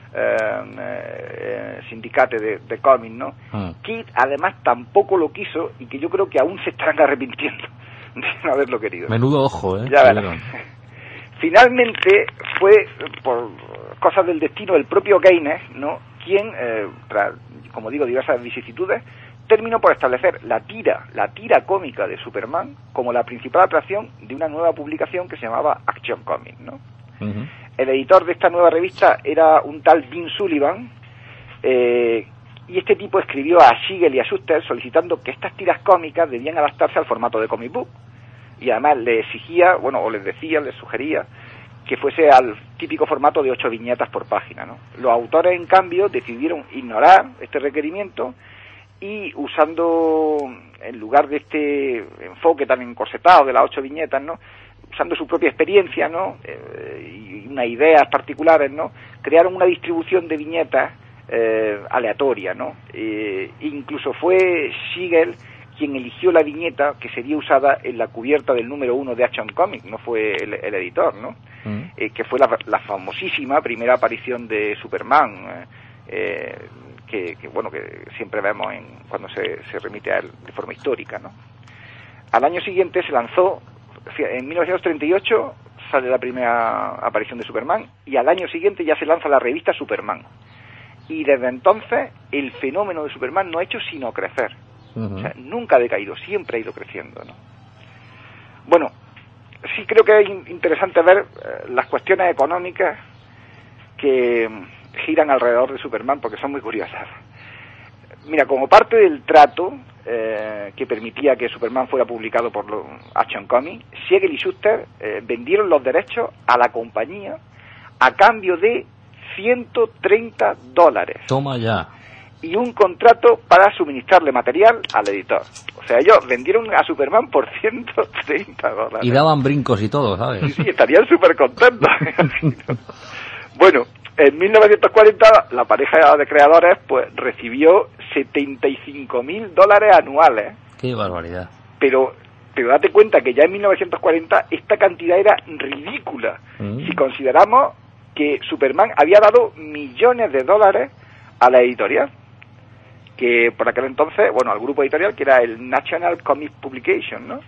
Speaker 7: sindicate de cómics, ¿no? Que además tampoco lo quiso y que yo creo que aún se están arrepintiendo de no haberlo querido.
Speaker 1: Menudo ojo,
Speaker 7: ya verás. Finalmente fue por cosas del destino el propio Gaines, ¿no?, quien, tras, como digo, diversas vicisitudes, terminó por establecer la tira cómica de Superman como la principal atracción de una nueva publicación que se llamaba Action Comics, ¿no? El editor de esta nueva revista era un tal Dean Sullivan, y este tipo escribió a Siegel y a Shuster solicitando que estas tiras cómicas debían adaptarse al formato de comic book, y además le exigía, o les sugería que fuese al típico formato de 8 viñetas por página, ¿no? Los autores, en cambio, decidieron ignorar este requerimiento y usando, en lugar de este enfoque tan encorsetado de las 8 viñetas, ¿no?, usando su propia experiencia, ¿no?, y unas ideas particulares, ¿no?, crearon una distribución de viñetas aleatoria, ¿no? Incluso fue Siegel quien eligió la viñeta que sería usada en la cubierta del número 1 de Action Comics, no fue el editor, ¿no? Que fue la famosísima primera aparición de Superman, que siempre vemos cuando se remite a él de forma histórica, ¿no? Al año siguiente se lanzó, en 1938 sale la primera aparición de Superman, y al año siguiente ya se lanza la revista Superman. Y desde entonces el fenómeno de Superman no ha hecho sino crecer. O sea, nunca ha decaído, siempre ha ido creciendo, ¿no? Bueno, sí creo que es interesante ver las cuestiones económicas que giran alrededor de Superman, porque son muy curiosas. Mira, como parte del trato que permitía que Superman fuera publicado por Action Comics, Siegel y Shuster vendieron los derechos a la compañía a cambio de $130.
Speaker 1: Toma ya.
Speaker 7: Y un contrato para suministrarle material al editor. O sea, ellos vendieron a Superman por $130.
Speaker 1: Y daban brincos y todo, ¿sabes?
Speaker 7: Sí, estarían súper contentos. Bueno, en 1940 la pareja de creadores pues recibió $75,000 anuales.
Speaker 1: Qué barbaridad.
Speaker 7: Pero date cuenta que ya en 1940 esta cantidad era ridícula. Si consideramos que Superman había dado millones de dólares a la editorial, que por aquel entonces, bueno, al grupo editorial, que era el National Comic Publication, ¿no?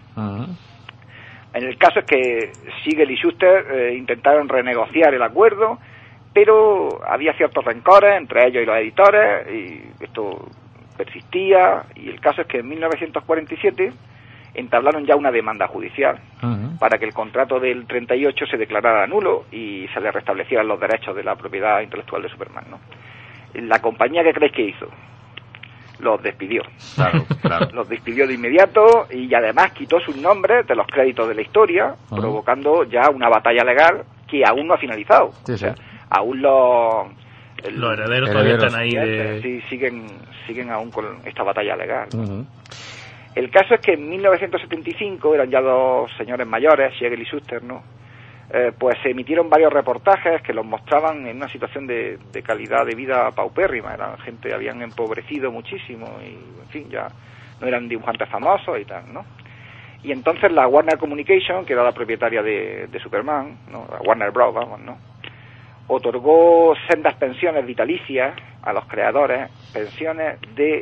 Speaker 7: En el caso es que Siegel y Shuster intentaron renegociar el acuerdo, pero había ciertos rencores entre ellos y los editores, y esto persistía, y el caso es que en 1947 entablaron ya una demanda judicial para que el contrato del 38 se declarara nulo y se le restablecieran los derechos de la propiedad intelectual de Superman, ¿no? La compañía, ¿qué creéis que hizo? Los despidió.
Speaker 1: Claro.
Speaker 7: Los despidió de inmediato y además quitó sus nombres de los créditos de la historia, provocando ya una batalla legal que aún no ha finalizado.
Speaker 1: Sí,
Speaker 7: o sea, aún los
Speaker 3: herederos todavía están ahí
Speaker 7: sí, siguen aún con esta batalla legal. El caso es que en 1975 eran ya dos señores mayores, Siegel y Shuster, ¿no? Pues se emitieron varios reportajes que los mostraban en una situación de calidad de vida paupérrima. Eran gente, habían empobrecido muchísimo y, en fin, ya no eran dibujantes famosos y tal, ¿no? Y entonces la Warner Communication, que era la propietaria de Superman, ¿no? La Warner Bros., vamos, ¿no? Otorgó sendas pensiones vitalicias a los creadores, pensiones de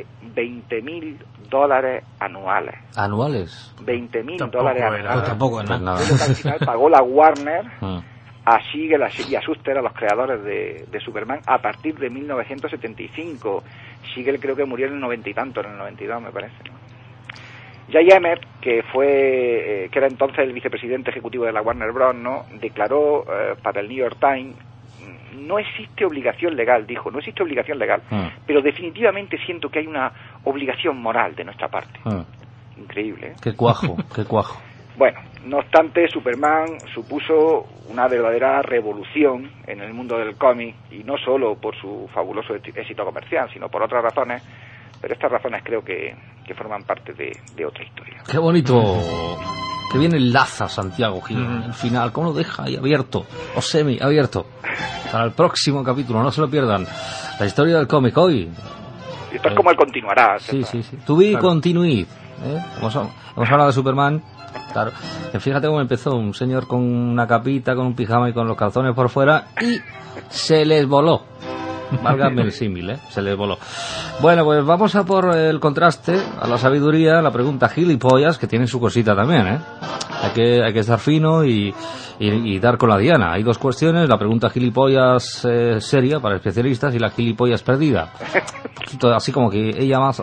Speaker 7: $20,000 anuales.
Speaker 1: ¿Anuales?
Speaker 7: $20,000 anuales.
Speaker 2: Tampoco es nada.
Speaker 7: Es lo que al final pagó la Warner a Siegel y a Shuster, a los creadores de Superman, a partir de 1975. Siegel creo que murió en el 90 y tanto, en el 92 me parece, ¿no? Jay Emmett, que era entonces el vicepresidente ejecutivo de la Warner Bros., ¿no? Declaró para el New York Times: no existe obligación legal, dijo, no existe obligación legal, pero definitivamente siento que hay una obligación moral de nuestra parte. Increíble, ¿eh?
Speaker 1: Qué cuajo, qué cuajo.
Speaker 7: Bueno, no obstante, Superman supuso una verdadera revolución en el mundo del cómic, y no solo por su fabuloso éxito comercial, sino por otras razones, pero estas razones creo que forman parte de otra historia.
Speaker 1: Qué bonito. Que bien enlaza Santiago Gil. Al final, ¿cómo lo deja ahí abierto? O semi abierto. Para el próximo capítulo, no se lo pierdan. La historia del cómic hoy.
Speaker 7: Esto es como el continuará.
Speaker 1: Sí. To be continued. Hemos hablado de Superman. Claro. Fíjate cómo empezó. Un señor con una capita, con un pijama y con los calzones por fuera. Y se les voló. Válgame el símil, se les voló. Bueno, pues vamos a por el contraste, a la sabiduría, la pregunta gilipollas, que tiene su cosita también, Hay que estar fino y dar con la diana. Hay dos cuestiones: la pregunta gilipollas seria para especialistas y la gilipollas perdida. Así como que ella más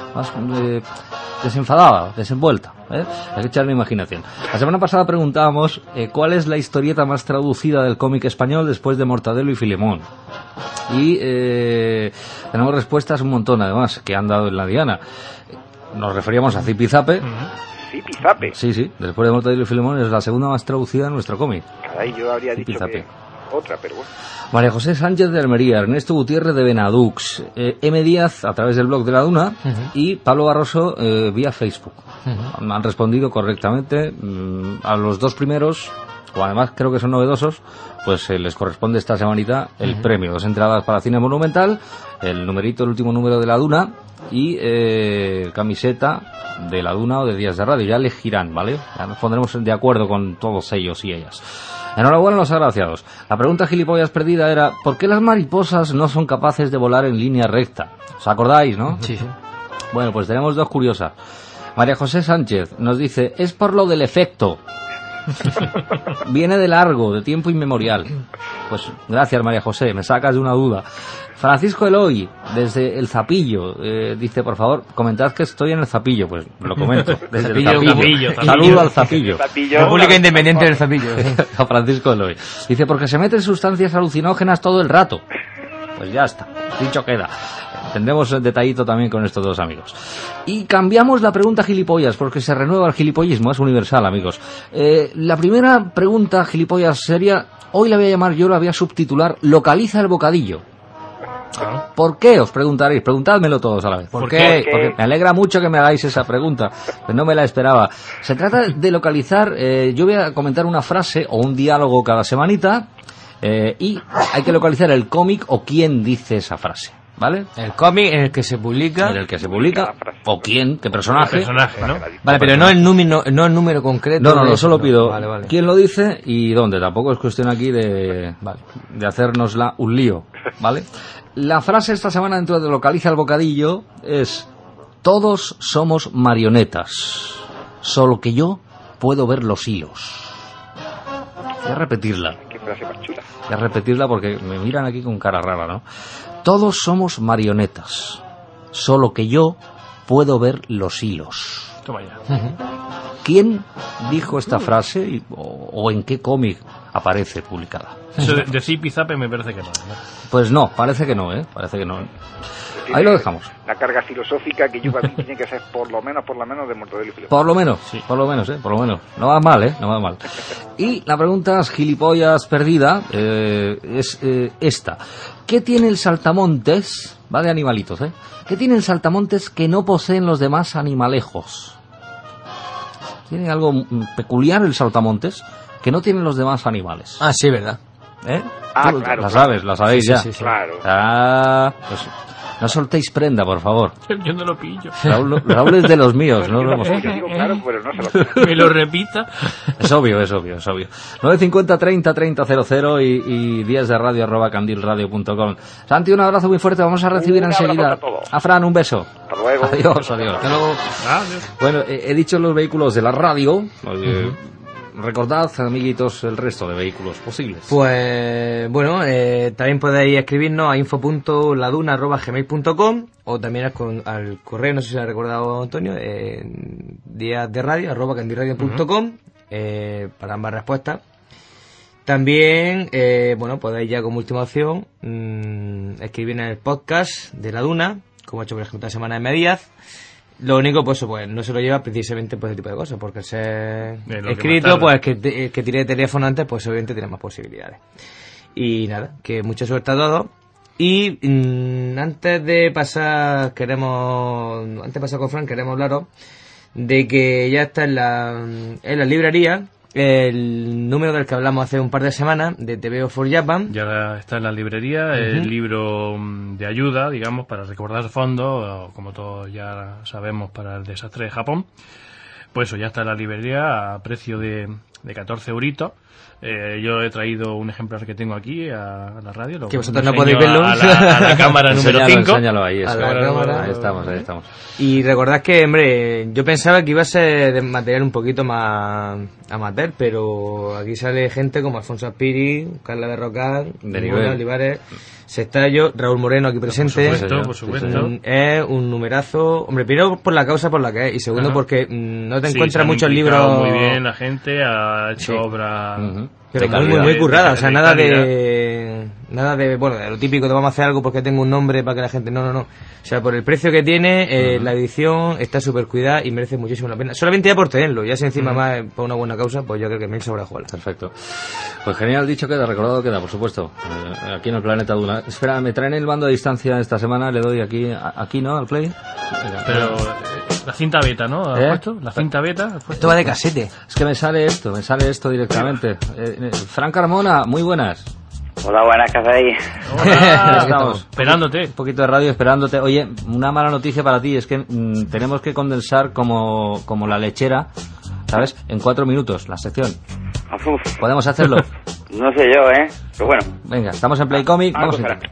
Speaker 1: desenfadada, desenvuelta. Hay que echarle imaginación. La semana pasada preguntábamos cuál es la historieta más traducida del cómic español después de Mortadelo y Filemón. Y tenemos respuestas un montón, además, que han dado en la diana. Nos referíamos a Zipizape.
Speaker 7: Zipizape.
Speaker 1: Sí. Después de Mortadelo y Filemón es la segunda más traducida en nuestro cómic.
Speaker 7: Caray, yo habría dicho que otra, pero bueno.
Speaker 1: María José Sánchez de Almería, Ernesto Gutiérrez de Benadux, M. Díaz a través del blog de La Duna y Pablo Barroso vía Facebook. Han respondido correctamente. A los dos primeros, o además creo que son novedosos, pues les corresponde esta semanita el premio. 2 entradas para Cine Monumental, el último número de La Duna y camiseta de La Duna o de Días de Radio. Ya elegirán, ¿vale? Ya nos pondremos de acuerdo con todos ellos y ellas. Enhorabuena a los agraciados. La pregunta gilipollas perdida era: ¿por qué las mariposas no son capaces de volar en línea recta? ¿Os acordáis, no?
Speaker 2: Sí.
Speaker 1: Bueno, pues tenemos dos curiosas. María José Sánchez nos dice: es por lo del efecto. Viene de largo, de tiempo inmemorial. Pues gracias, María José, me sacas de una duda. Francisco Eloy, desde El Zapillo, dice, por favor, comentad que estoy en El Zapillo. Pues lo comento, desde El Zapillo. Saludo al Zapillo.
Speaker 2: República Independiente del Zapillo.
Speaker 1: A Francisco Eloy. Dice, porque se meten sustancias alucinógenas todo el rato. Pues ya está, dicho queda. Tendremos el detallito también con estos dos amigos. Y cambiamos la pregunta gilipollas, porque se renueva el gilipollismo, es universal, amigos. La primera pregunta gilipollas seria, hoy la voy a llamar, yo la voy a subtitular, localiza el bocadillo. ¿Por qué? Os preguntaréis, preguntádmelo todos a la vez. ¿Por qué? Porque me alegra mucho que me hagáis esa pregunta, pues no me la esperaba. Se trata de localizar, yo voy a comentar una frase o un diálogo cada semanita, y hay que localizar el cómic o quién dice esa frase, ¿vale?
Speaker 2: El cómic en el que se publica.
Speaker 1: En el que se publica, o quién, qué personaje.
Speaker 3: El personaje, ¿no?
Speaker 2: Vale, pero no el número concreto.
Speaker 1: No, solo pido
Speaker 2: vale.
Speaker 1: quién lo dice y dónde. Tampoco es cuestión aquí de hacernosla un lío, ¿vale? La frase esta semana dentro de Localiza el bocadillo es: todos somos marionetas, solo que yo puedo ver los hilos. Voy a repetirla.
Speaker 7: Qué frase más chula.
Speaker 1: Voy a repetirla porque me miran aquí con cara rara, ¿no? Todos somos marionetas, solo que yo puedo ver los hilos.
Speaker 3: Toma ya.
Speaker 1: ¿Quién dijo esta frase o en qué cómic aparece publicada?
Speaker 3: Eso de Zipizape me parece que no, ¿no?
Speaker 1: Pues no, parece que no, parece que no. Ahí lo dejamos.
Speaker 7: La carga filosófica que lleva a mí tiene que ser por lo menos de Mortadelo y Filemón.
Speaker 1: Por lo menos, sí. Por lo menos. No va mal, no va mal. Y la pregunta gilipollas perdida es esta. ¿Qué tiene el saltamontes? Va de animalitos, ¿Qué tiene el saltamontes que no poseen los demás animalejos? ¿Tiene algo peculiar el saltamontes que no tienen los demás animales?
Speaker 2: Ah, sí, ¿verdad?
Speaker 7: Claro.
Speaker 1: La sabéis ya.
Speaker 2: Sí.
Speaker 7: Claro.
Speaker 1: Pues no soltéis prenda, por favor.
Speaker 3: Yo no lo pillo.
Speaker 1: Raúl es de los míos, ¿no?
Speaker 7: Yo digo claro, pero no se lo
Speaker 3: Me lo repita.
Speaker 1: Es obvio. 950 30 30 00 y días de radio @candilradio.com. Santi, un abrazo muy fuerte. Vamos a recibir enseguida a Fran, un beso.
Speaker 7: Hasta luego.
Speaker 1: Adiós.
Speaker 3: Hasta luego. Adiós.
Speaker 1: Bueno, he dicho los vehículos de la radio. Recordad, amiguitos, el resto de vehículos posibles.
Speaker 2: Pues bueno, también podéis escribirnos a info.laduna@gmail.com o también al correo, no sé si lo ha recordado Antonio, díasderadio@candilradio.com para ambas respuestas. También, podéis ya como última opción escribir en el podcast de La Duna, como ha hecho por ejemplo esta semana en Mediaz. Lo único, pues no se lo lleva precisamente por ese tipo de cosas, porque el ser escrito, pues que tire de teléfono antes, pues obviamente tiene más posibilidades. Y nada, que mucha suerte a todos. Y antes de pasar con Fran, queremos hablaros de que ya está en la librería el número del que hablamos hace un par de semanas de TVO for Japan.
Speaker 3: Ya está en la librería el libro de ayuda, digamos, para recordar fondos, como todos ya sabemos, para el desastre de Japón. Pues eso ya está en la librería a precio de 14 euritos. Yo he traído un ejemplar que tengo aquí a la radio.
Speaker 2: Que vosotros no podéis verlo.
Speaker 3: A la cámara número 5.
Speaker 1: Enséñalo ahí.
Speaker 2: Ahí
Speaker 1: estamos.
Speaker 2: Y recordad que, hombre, yo pensaba que iba a ser de material un poquito más amateur, pero aquí sale gente como Alfonso Aspiri, Carla Berrocal, Olivares, Sestallo, Raúl Moreno aquí presente.
Speaker 3: Por supuesto.
Speaker 2: Es un numerazo. Hombre, primero por la causa por la que es, y segundo porque no te encuentras muchos libros.
Speaker 3: Muy bien, la gente ha hecho obra.
Speaker 2: Pero muy currada, o sea, nada de lo típico de vamos a hacer algo porque tengo un nombre para que la gente... No. O sea, por el precio que tiene, la edición está súper cuidada y merece muchísimo la pena. Solamente ya por tenerlo, ya si encima más por una buena causa, pues yo creo que me sobra jugar.
Speaker 1: Perfecto. Pues genial, dicho queda, recordado queda, por supuesto. Aquí en el Planeta Duna. Espera, me traen el mando a distancia esta semana, le doy aquí, ¿no? Al play. Venga,
Speaker 3: pero la cinta beta, ¿no? ¿Has puesto? La cinta beta.
Speaker 2: Esto va de casete.
Speaker 1: Es que me sale esto directamente. Fran Carmona, muy buenas.
Speaker 8: Hola, buenas, ¿qué hacéis?
Speaker 3: Hola,
Speaker 1: estamos
Speaker 3: esperándote.
Speaker 1: Un poquito de radio esperándote. Oye, una mala noticia para ti es que tenemos que condensar como la lechera, ¿sabes? En 4 minutos la sección.
Speaker 8: Uf.
Speaker 1: ¿Podemos hacerlo?
Speaker 8: No sé yo, Pero bueno.
Speaker 1: Venga, estamos en Play Comic. Vamos a
Speaker 8: ver.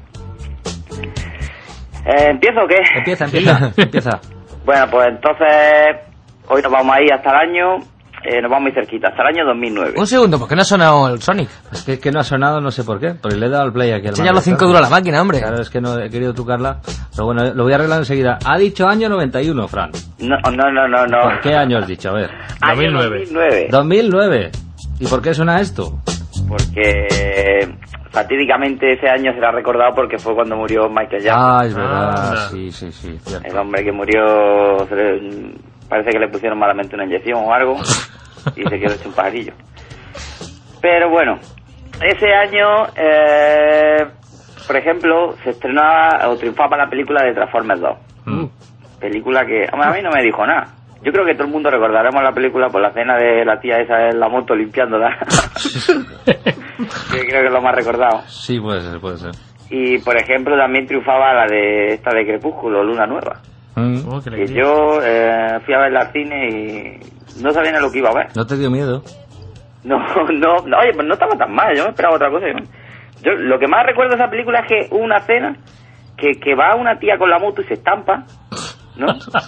Speaker 8: ¿Empiezo o qué?
Speaker 1: Empieza.
Speaker 8: Bueno, pues entonces hoy nos vamos a ir hasta el año nos vamos muy cerquita, hasta el año 2009.
Speaker 2: Un segundo, ¿por qué no ha sonado el Sonic?
Speaker 1: Es que no ha sonado, no sé por qué, porque le he dado al play aquí al
Speaker 2: Ya los 5 dura la máquina, hombre.
Speaker 1: Claro, es que no he querido trucarla, pero bueno, lo voy a arreglar enseguida. Ha dicho año 91, Fran.
Speaker 8: No.
Speaker 1: ¿Qué año has dicho? A ver.
Speaker 8: Año
Speaker 3: 2009.
Speaker 1: 2009. ¿Y por qué suena esto?
Speaker 8: Porque fatídicamente ese año será recordado porque fue cuando murió Michael Jackson.
Speaker 1: Es verdad,
Speaker 3: Ah,
Speaker 1: sí, cierto.
Speaker 8: El hombre que murió, parece que le pusieron malamente una inyección o algo y se quedó hecho un pajarillo. Pero bueno, ese año, por ejemplo, se estrenaba o triunfaba la película de Transformers 2. Película que a mí no me dijo nada. Yo creo que todo el mundo recordaremos la película por la escena de la tía esa en la moto limpiándola. Que creo que es lo más recordado.
Speaker 1: Sí, puede ser.
Speaker 8: Y por ejemplo también triunfaba la de esta de Crepúsculo, Luna Nueva.
Speaker 3: Oh, qué
Speaker 8: Que
Speaker 3: alegría.
Speaker 8: yo fui a verla al cine y no sabía ni lo que iba a ver.
Speaker 1: ¿No te dio miedo?
Speaker 8: No, oye, pues no estaba tan mal, yo me esperaba otra cosa. Yo lo que más recuerdo de esa película es que hubo una escena que va una tía con la moto y se estampa, ¿no?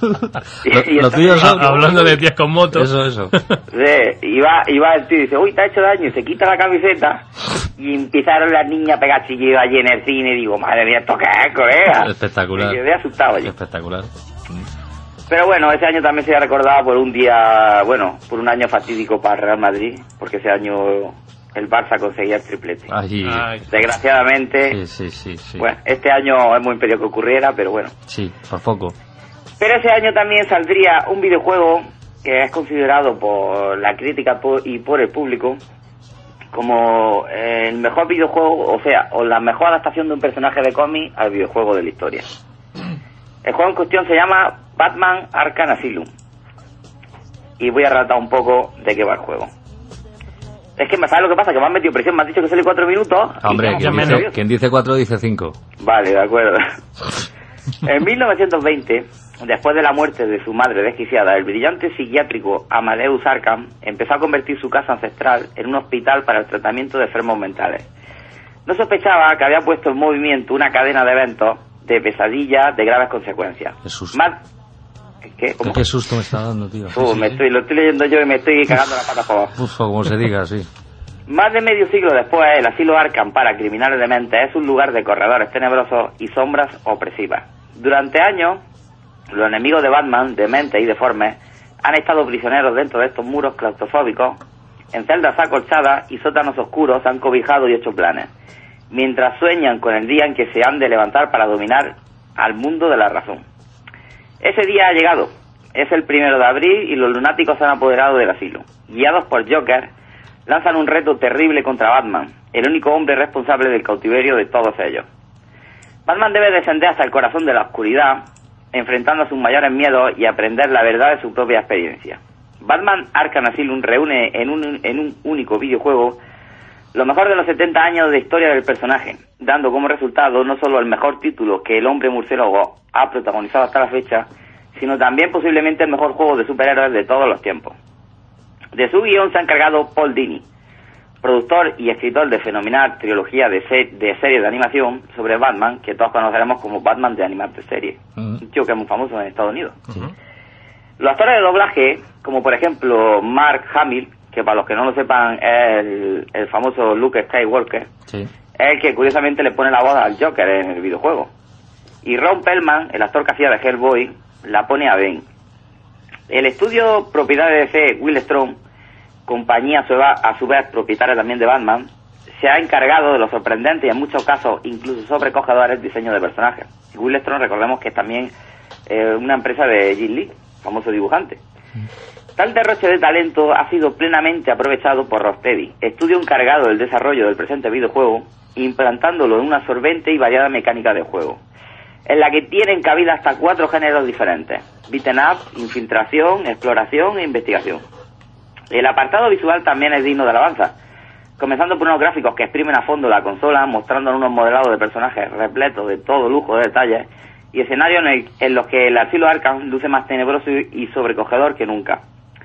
Speaker 1: Lo tuyo es
Speaker 3: Hablando de tías con motos.
Speaker 1: Eso.
Speaker 8: Y va el tío y dice, uy, te ha hecho daño, y se quita la camiseta y empezaron las niñas a pegar chillidos allí en el cine y digo, madre mía, ¿esto qué es, colega?
Speaker 1: Espectacular.
Speaker 8: Me quedé asustado allí.
Speaker 1: Espectacular.
Speaker 8: Pero bueno, ese año también se ha recordado por un día, por un año fatídico para el Real Madrid, porque ese año el Barça conseguía el triplete.
Speaker 1: Ay,
Speaker 8: Desgraciadamente,
Speaker 1: sí.
Speaker 8: bueno, este año hemos impedido que ocurriera, pero bueno.
Speaker 1: Sí, por poco.
Speaker 8: Pero ese año también saldría un videojuego que es considerado por la crítica y por el público como el mejor videojuego, o la mejor adaptación de un personaje de cómic al videojuego de la historia. El juego en cuestión se llama Batman Arkham Asylum. Y voy a relatar un poco de qué va el juego. Es que ¿sabes lo que pasa? Que me han metido presión, me han dicho que sale 4 minutos.
Speaker 1: Hombre, quien dice 4 dice 5.
Speaker 8: Vale, de acuerdo. En 1920, después de la muerte de su madre desquiciada, el brillante psiquiátrico Amadeus Arkham empezó a convertir su casa ancestral en un hospital para el tratamiento de enfermos mentales. No sospechaba que había puesto en movimiento una cadena de eventos de pesadillas de graves consecuencias.
Speaker 1: Qué susto.
Speaker 8: ¿Qué? ¿Cómo?
Speaker 1: Qué susto me está dando, tío.
Speaker 8: Lo estoy leyendo yo y me estoy cagando la pata por abajo.
Speaker 1: Como se diga, sí.
Speaker 8: Más de medio siglo después, el asilo Arkham para criminales dementes es un lugar de corredores tenebrosos y sombras opresivas. Durante años, los enemigos de Batman, dementes y deformes, han estado prisioneros dentro de estos muros claustrofóbicos, en celdas acolchadas y sótanos oscuros han cobijado y hecho planes, mientras sueñan con el día en que se han de levantar para dominar al mundo de la razón. Ese día ha llegado, es el 1 de abril y los lunáticos se han apoderado del asilo. Guiados por Joker, lanzan un reto terrible contra Batman, el único hombre responsable del cautiverio de todos ellos. Batman debe descender hasta el corazón de la oscuridad, enfrentando a sus mayores miedos y aprender la verdad de su propia experiencia. Batman Arkham Asylum reúne en un único videojuego lo mejor de los 70 años de historia del personaje, dando como resultado no solo el mejor título que el hombre murciélago ha protagonizado hasta la fecha, sino también posiblemente el mejor juego de superhéroes de todos los tiempos. De su guión se ha encargado Paul Dini, productor y escritor de fenomenal trilogía de series de animación sobre Batman, que todos conoceremos como Batman de Animated Series, un tío que es muy famoso en Estados Unidos. Los actores de doblaje, como por ejemplo Mark Hamill, que para los que no lo sepan es el famoso Luke Skywalker, es el que curiosamente le pone la voz al Joker en el videojuego. Y Ron Perlman, el actor que hacía de Hellboy, la pone a Ben. El estudio propiedad de DC, Wildstorm, compañía a su vez propietaria también de Batman, se ha encargado de los sorprendentes y en muchos casos incluso sobrecogedores diseños de personajes. Wildstorm, recordemos que es también una empresa de Jim Lee, famoso dibujante. Tal derroche de talento ha sido plenamente aprovechado por Rocksteady, estudio encargado del desarrollo del presente videojuego, implantándolo en una absorbente y variada mecánica de juego, en la que tienen cabida hasta 4 géneros diferentes: beat'em up, infiltración, exploración e investigación. El apartado visual también es digno de alabanza, comenzando por unos gráficos que exprimen a fondo la consola, mostrando unos modelados de personajes repletos de todo lujo de detalles y escenarios en los que el asilo Arkham luce más tenebroso y sobrecogedor que nunca.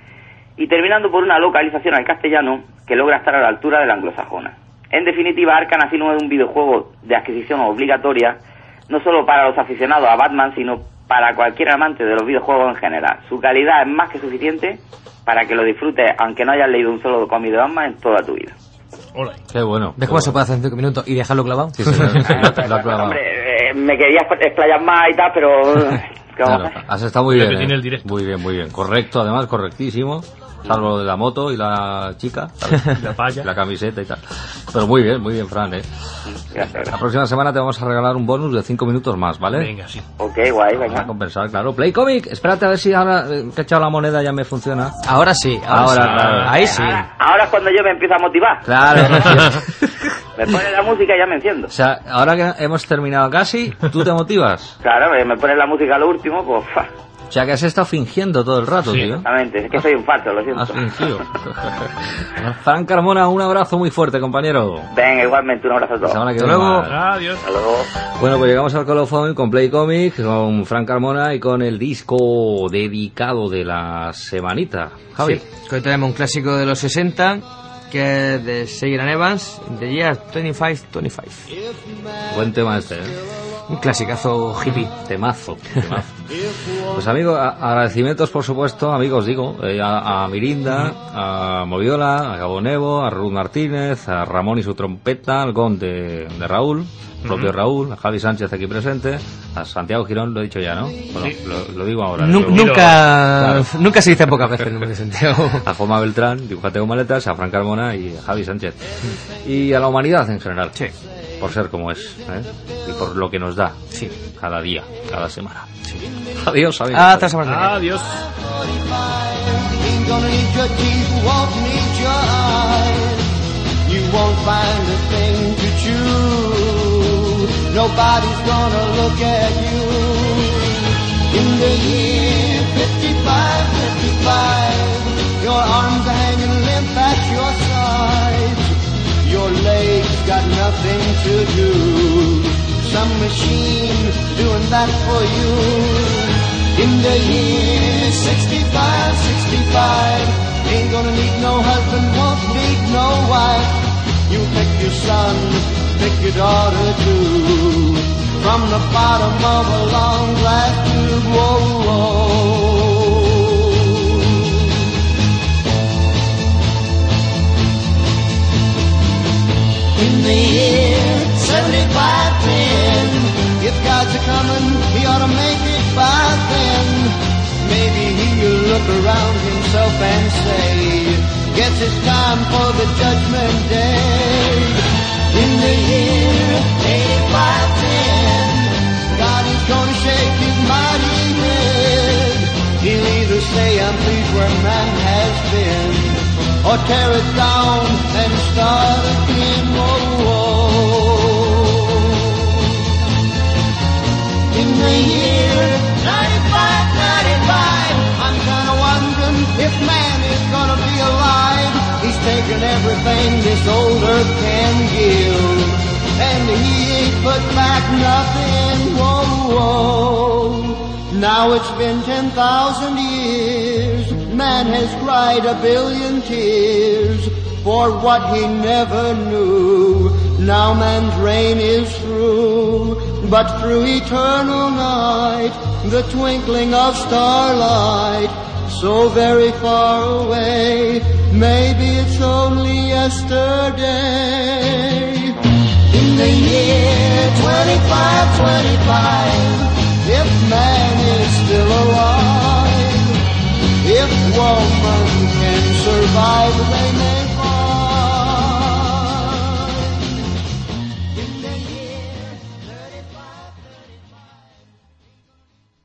Speaker 8: Y terminando por una localización al castellano que logra estar a la altura de la anglosajona. En definitiva, Arkham Asylum es un videojuego de adquisición obligatoria, no solo para los aficionados a Batman, sino para cualquier amante de los videojuegos en general. Su calidad es más que suficiente para que lo disfrutes, aunque no hayas leído un solo cómic de Batman en toda tu vida.
Speaker 3: Hola.
Speaker 1: Qué bueno.
Speaker 2: ¿Ves cómo se puede hacer en 5 minutos y dejarlo clavado?
Speaker 1: Sí, señor. Lo ha clavado.
Speaker 8: Hombre, me quería explayar más y tal, pero... ¿qué vamos a hacer?
Speaker 1: Has estado muy
Speaker 3: Lo
Speaker 1: bien.
Speaker 3: que tiene el directo.
Speaker 1: Muy bien, muy bien. Correcto, además, correctísimo. Salvo lo de la moto y la chica, ¿sabes?
Speaker 3: La palla.
Speaker 1: La camiseta y tal. Pero muy bien, Fran,
Speaker 8: Gracias.
Speaker 1: La próxima semana te vamos a regalar un bonus de 5 minutos más, ¿vale?
Speaker 3: Venga, sí.
Speaker 8: Ok, guay,
Speaker 1: Para
Speaker 8: venga.
Speaker 1: compensar, claro. Play Comic, espérate a ver si ahora que he echado la moneda ya me funciona.
Speaker 2: Ahora sí.
Speaker 1: Ahora,
Speaker 2: sí.
Speaker 1: claro.
Speaker 2: Ahí sí.
Speaker 8: Ahora es cuando yo me empiezo a motivar.
Speaker 1: Claro.
Speaker 8: Me pone la música y ya me enciendo.
Speaker 1: O sea, ahora que hemos terminado casi, ¿tú te motivas?
Speaker 8: Claro, me pone la música a lo último, pues... fa.
Speaker 1: O sea, que has estado fingiendo todo el rato,
Speaker 3: Sí.
Speaker 1: tío.
Speaker 8: Exactamente, es que soy un falso, lo siento.
Speaker 1: Has fingido. Fran Carmona, un abrazo muy fuerte, compañero.
Speaker 8: Venga, igualmente, un abrazo a
Speaker 1: La
Speaker 8: todos.
Speaker 1: semana que
Speaker 2: Hasta
Speaker 1: viene
Speaker 2: luego.
Speaker 1: más.
Speaker 3: Adiós.
Speaker 8: Hasta luego.
Speaker 1: Bueno, pues llegamos al colofón con Play Comic, con Fran Carmona y con el disco dedicado de la semanita. Javi.
Speaker 2: Sí. Hoy tenemos un clásico de los 60, que es de Sagan Evans, The Year 2525.
Speaker 1: Buen tema este, ¿eh?
Speaker 2: Un clasicazo hippie.
Speaker 1: Temazo. Pues amigos, agradecimientos por supuesto, amigos digo, a Mirinda, a Moviola, a Gabo Nevo, a Ruth Martínez, a Ramón y su trompeta, al Gon de Raúl, propio Raúl, a Javi Sánchez aquí presente, a Santiago Girón, lo he dicho ya, ¿no? Bueno, lo digo ahora.
Speaker 2: Nunca se dice pocas veces el nombre de Santiago.
Speaker 1: A Joma Beltrán, Dibujate con Maletas, a Fran Carmona y a Javi Sánchez. Y a la humanidad en general.
Speaker 2: Sí.
Speaker 1: Por ser como es, ¿eh? Y por lo que nos da.
Speaker 2: Sí.
Speaker 1: Cada día, cada semana. Sí. Adiós, amigos.
Speaker 2: Hasta la semana que viene.
Speaker 3: Adiós.
Speaker 9: Ain't gonna need your teeth, won't need your eyes. You won't find a thing to chew. Nobody's gonna look at you. In the year 55, 55, your arms are hanging limp at your sides. Your legs got nothing to do. Some machine doing that for you. In the year 65, 65, ain't gonna need no husband, won't need no wife. You pick your son, pick your daughter too. From the bottom of a long glass tube, whoa, whoa. In the year 7510, if God's a-comin', he ought to make it by then. Maybe he'll look around himself and say, guess it's time for the judgment day. In the year 8510, God is gonna shake his mighty head. He'll either say, I'm pleased where man has been, or tear it down and start again. Whoa, whoa. In the year 95, I'm kinda wondering if man is gonna be alive. He's taken everything this old earth can give, and he ain't put back nothing. Whoa, whoa. Now it's been 10,000 years. Man has cried a billion tears for what he never knew. Now man's reign is through, but through eternal night, the twinkling of starlight, so very far away, maybe it's only yesterday. In the year 2525, if man is still alive, if woman can survive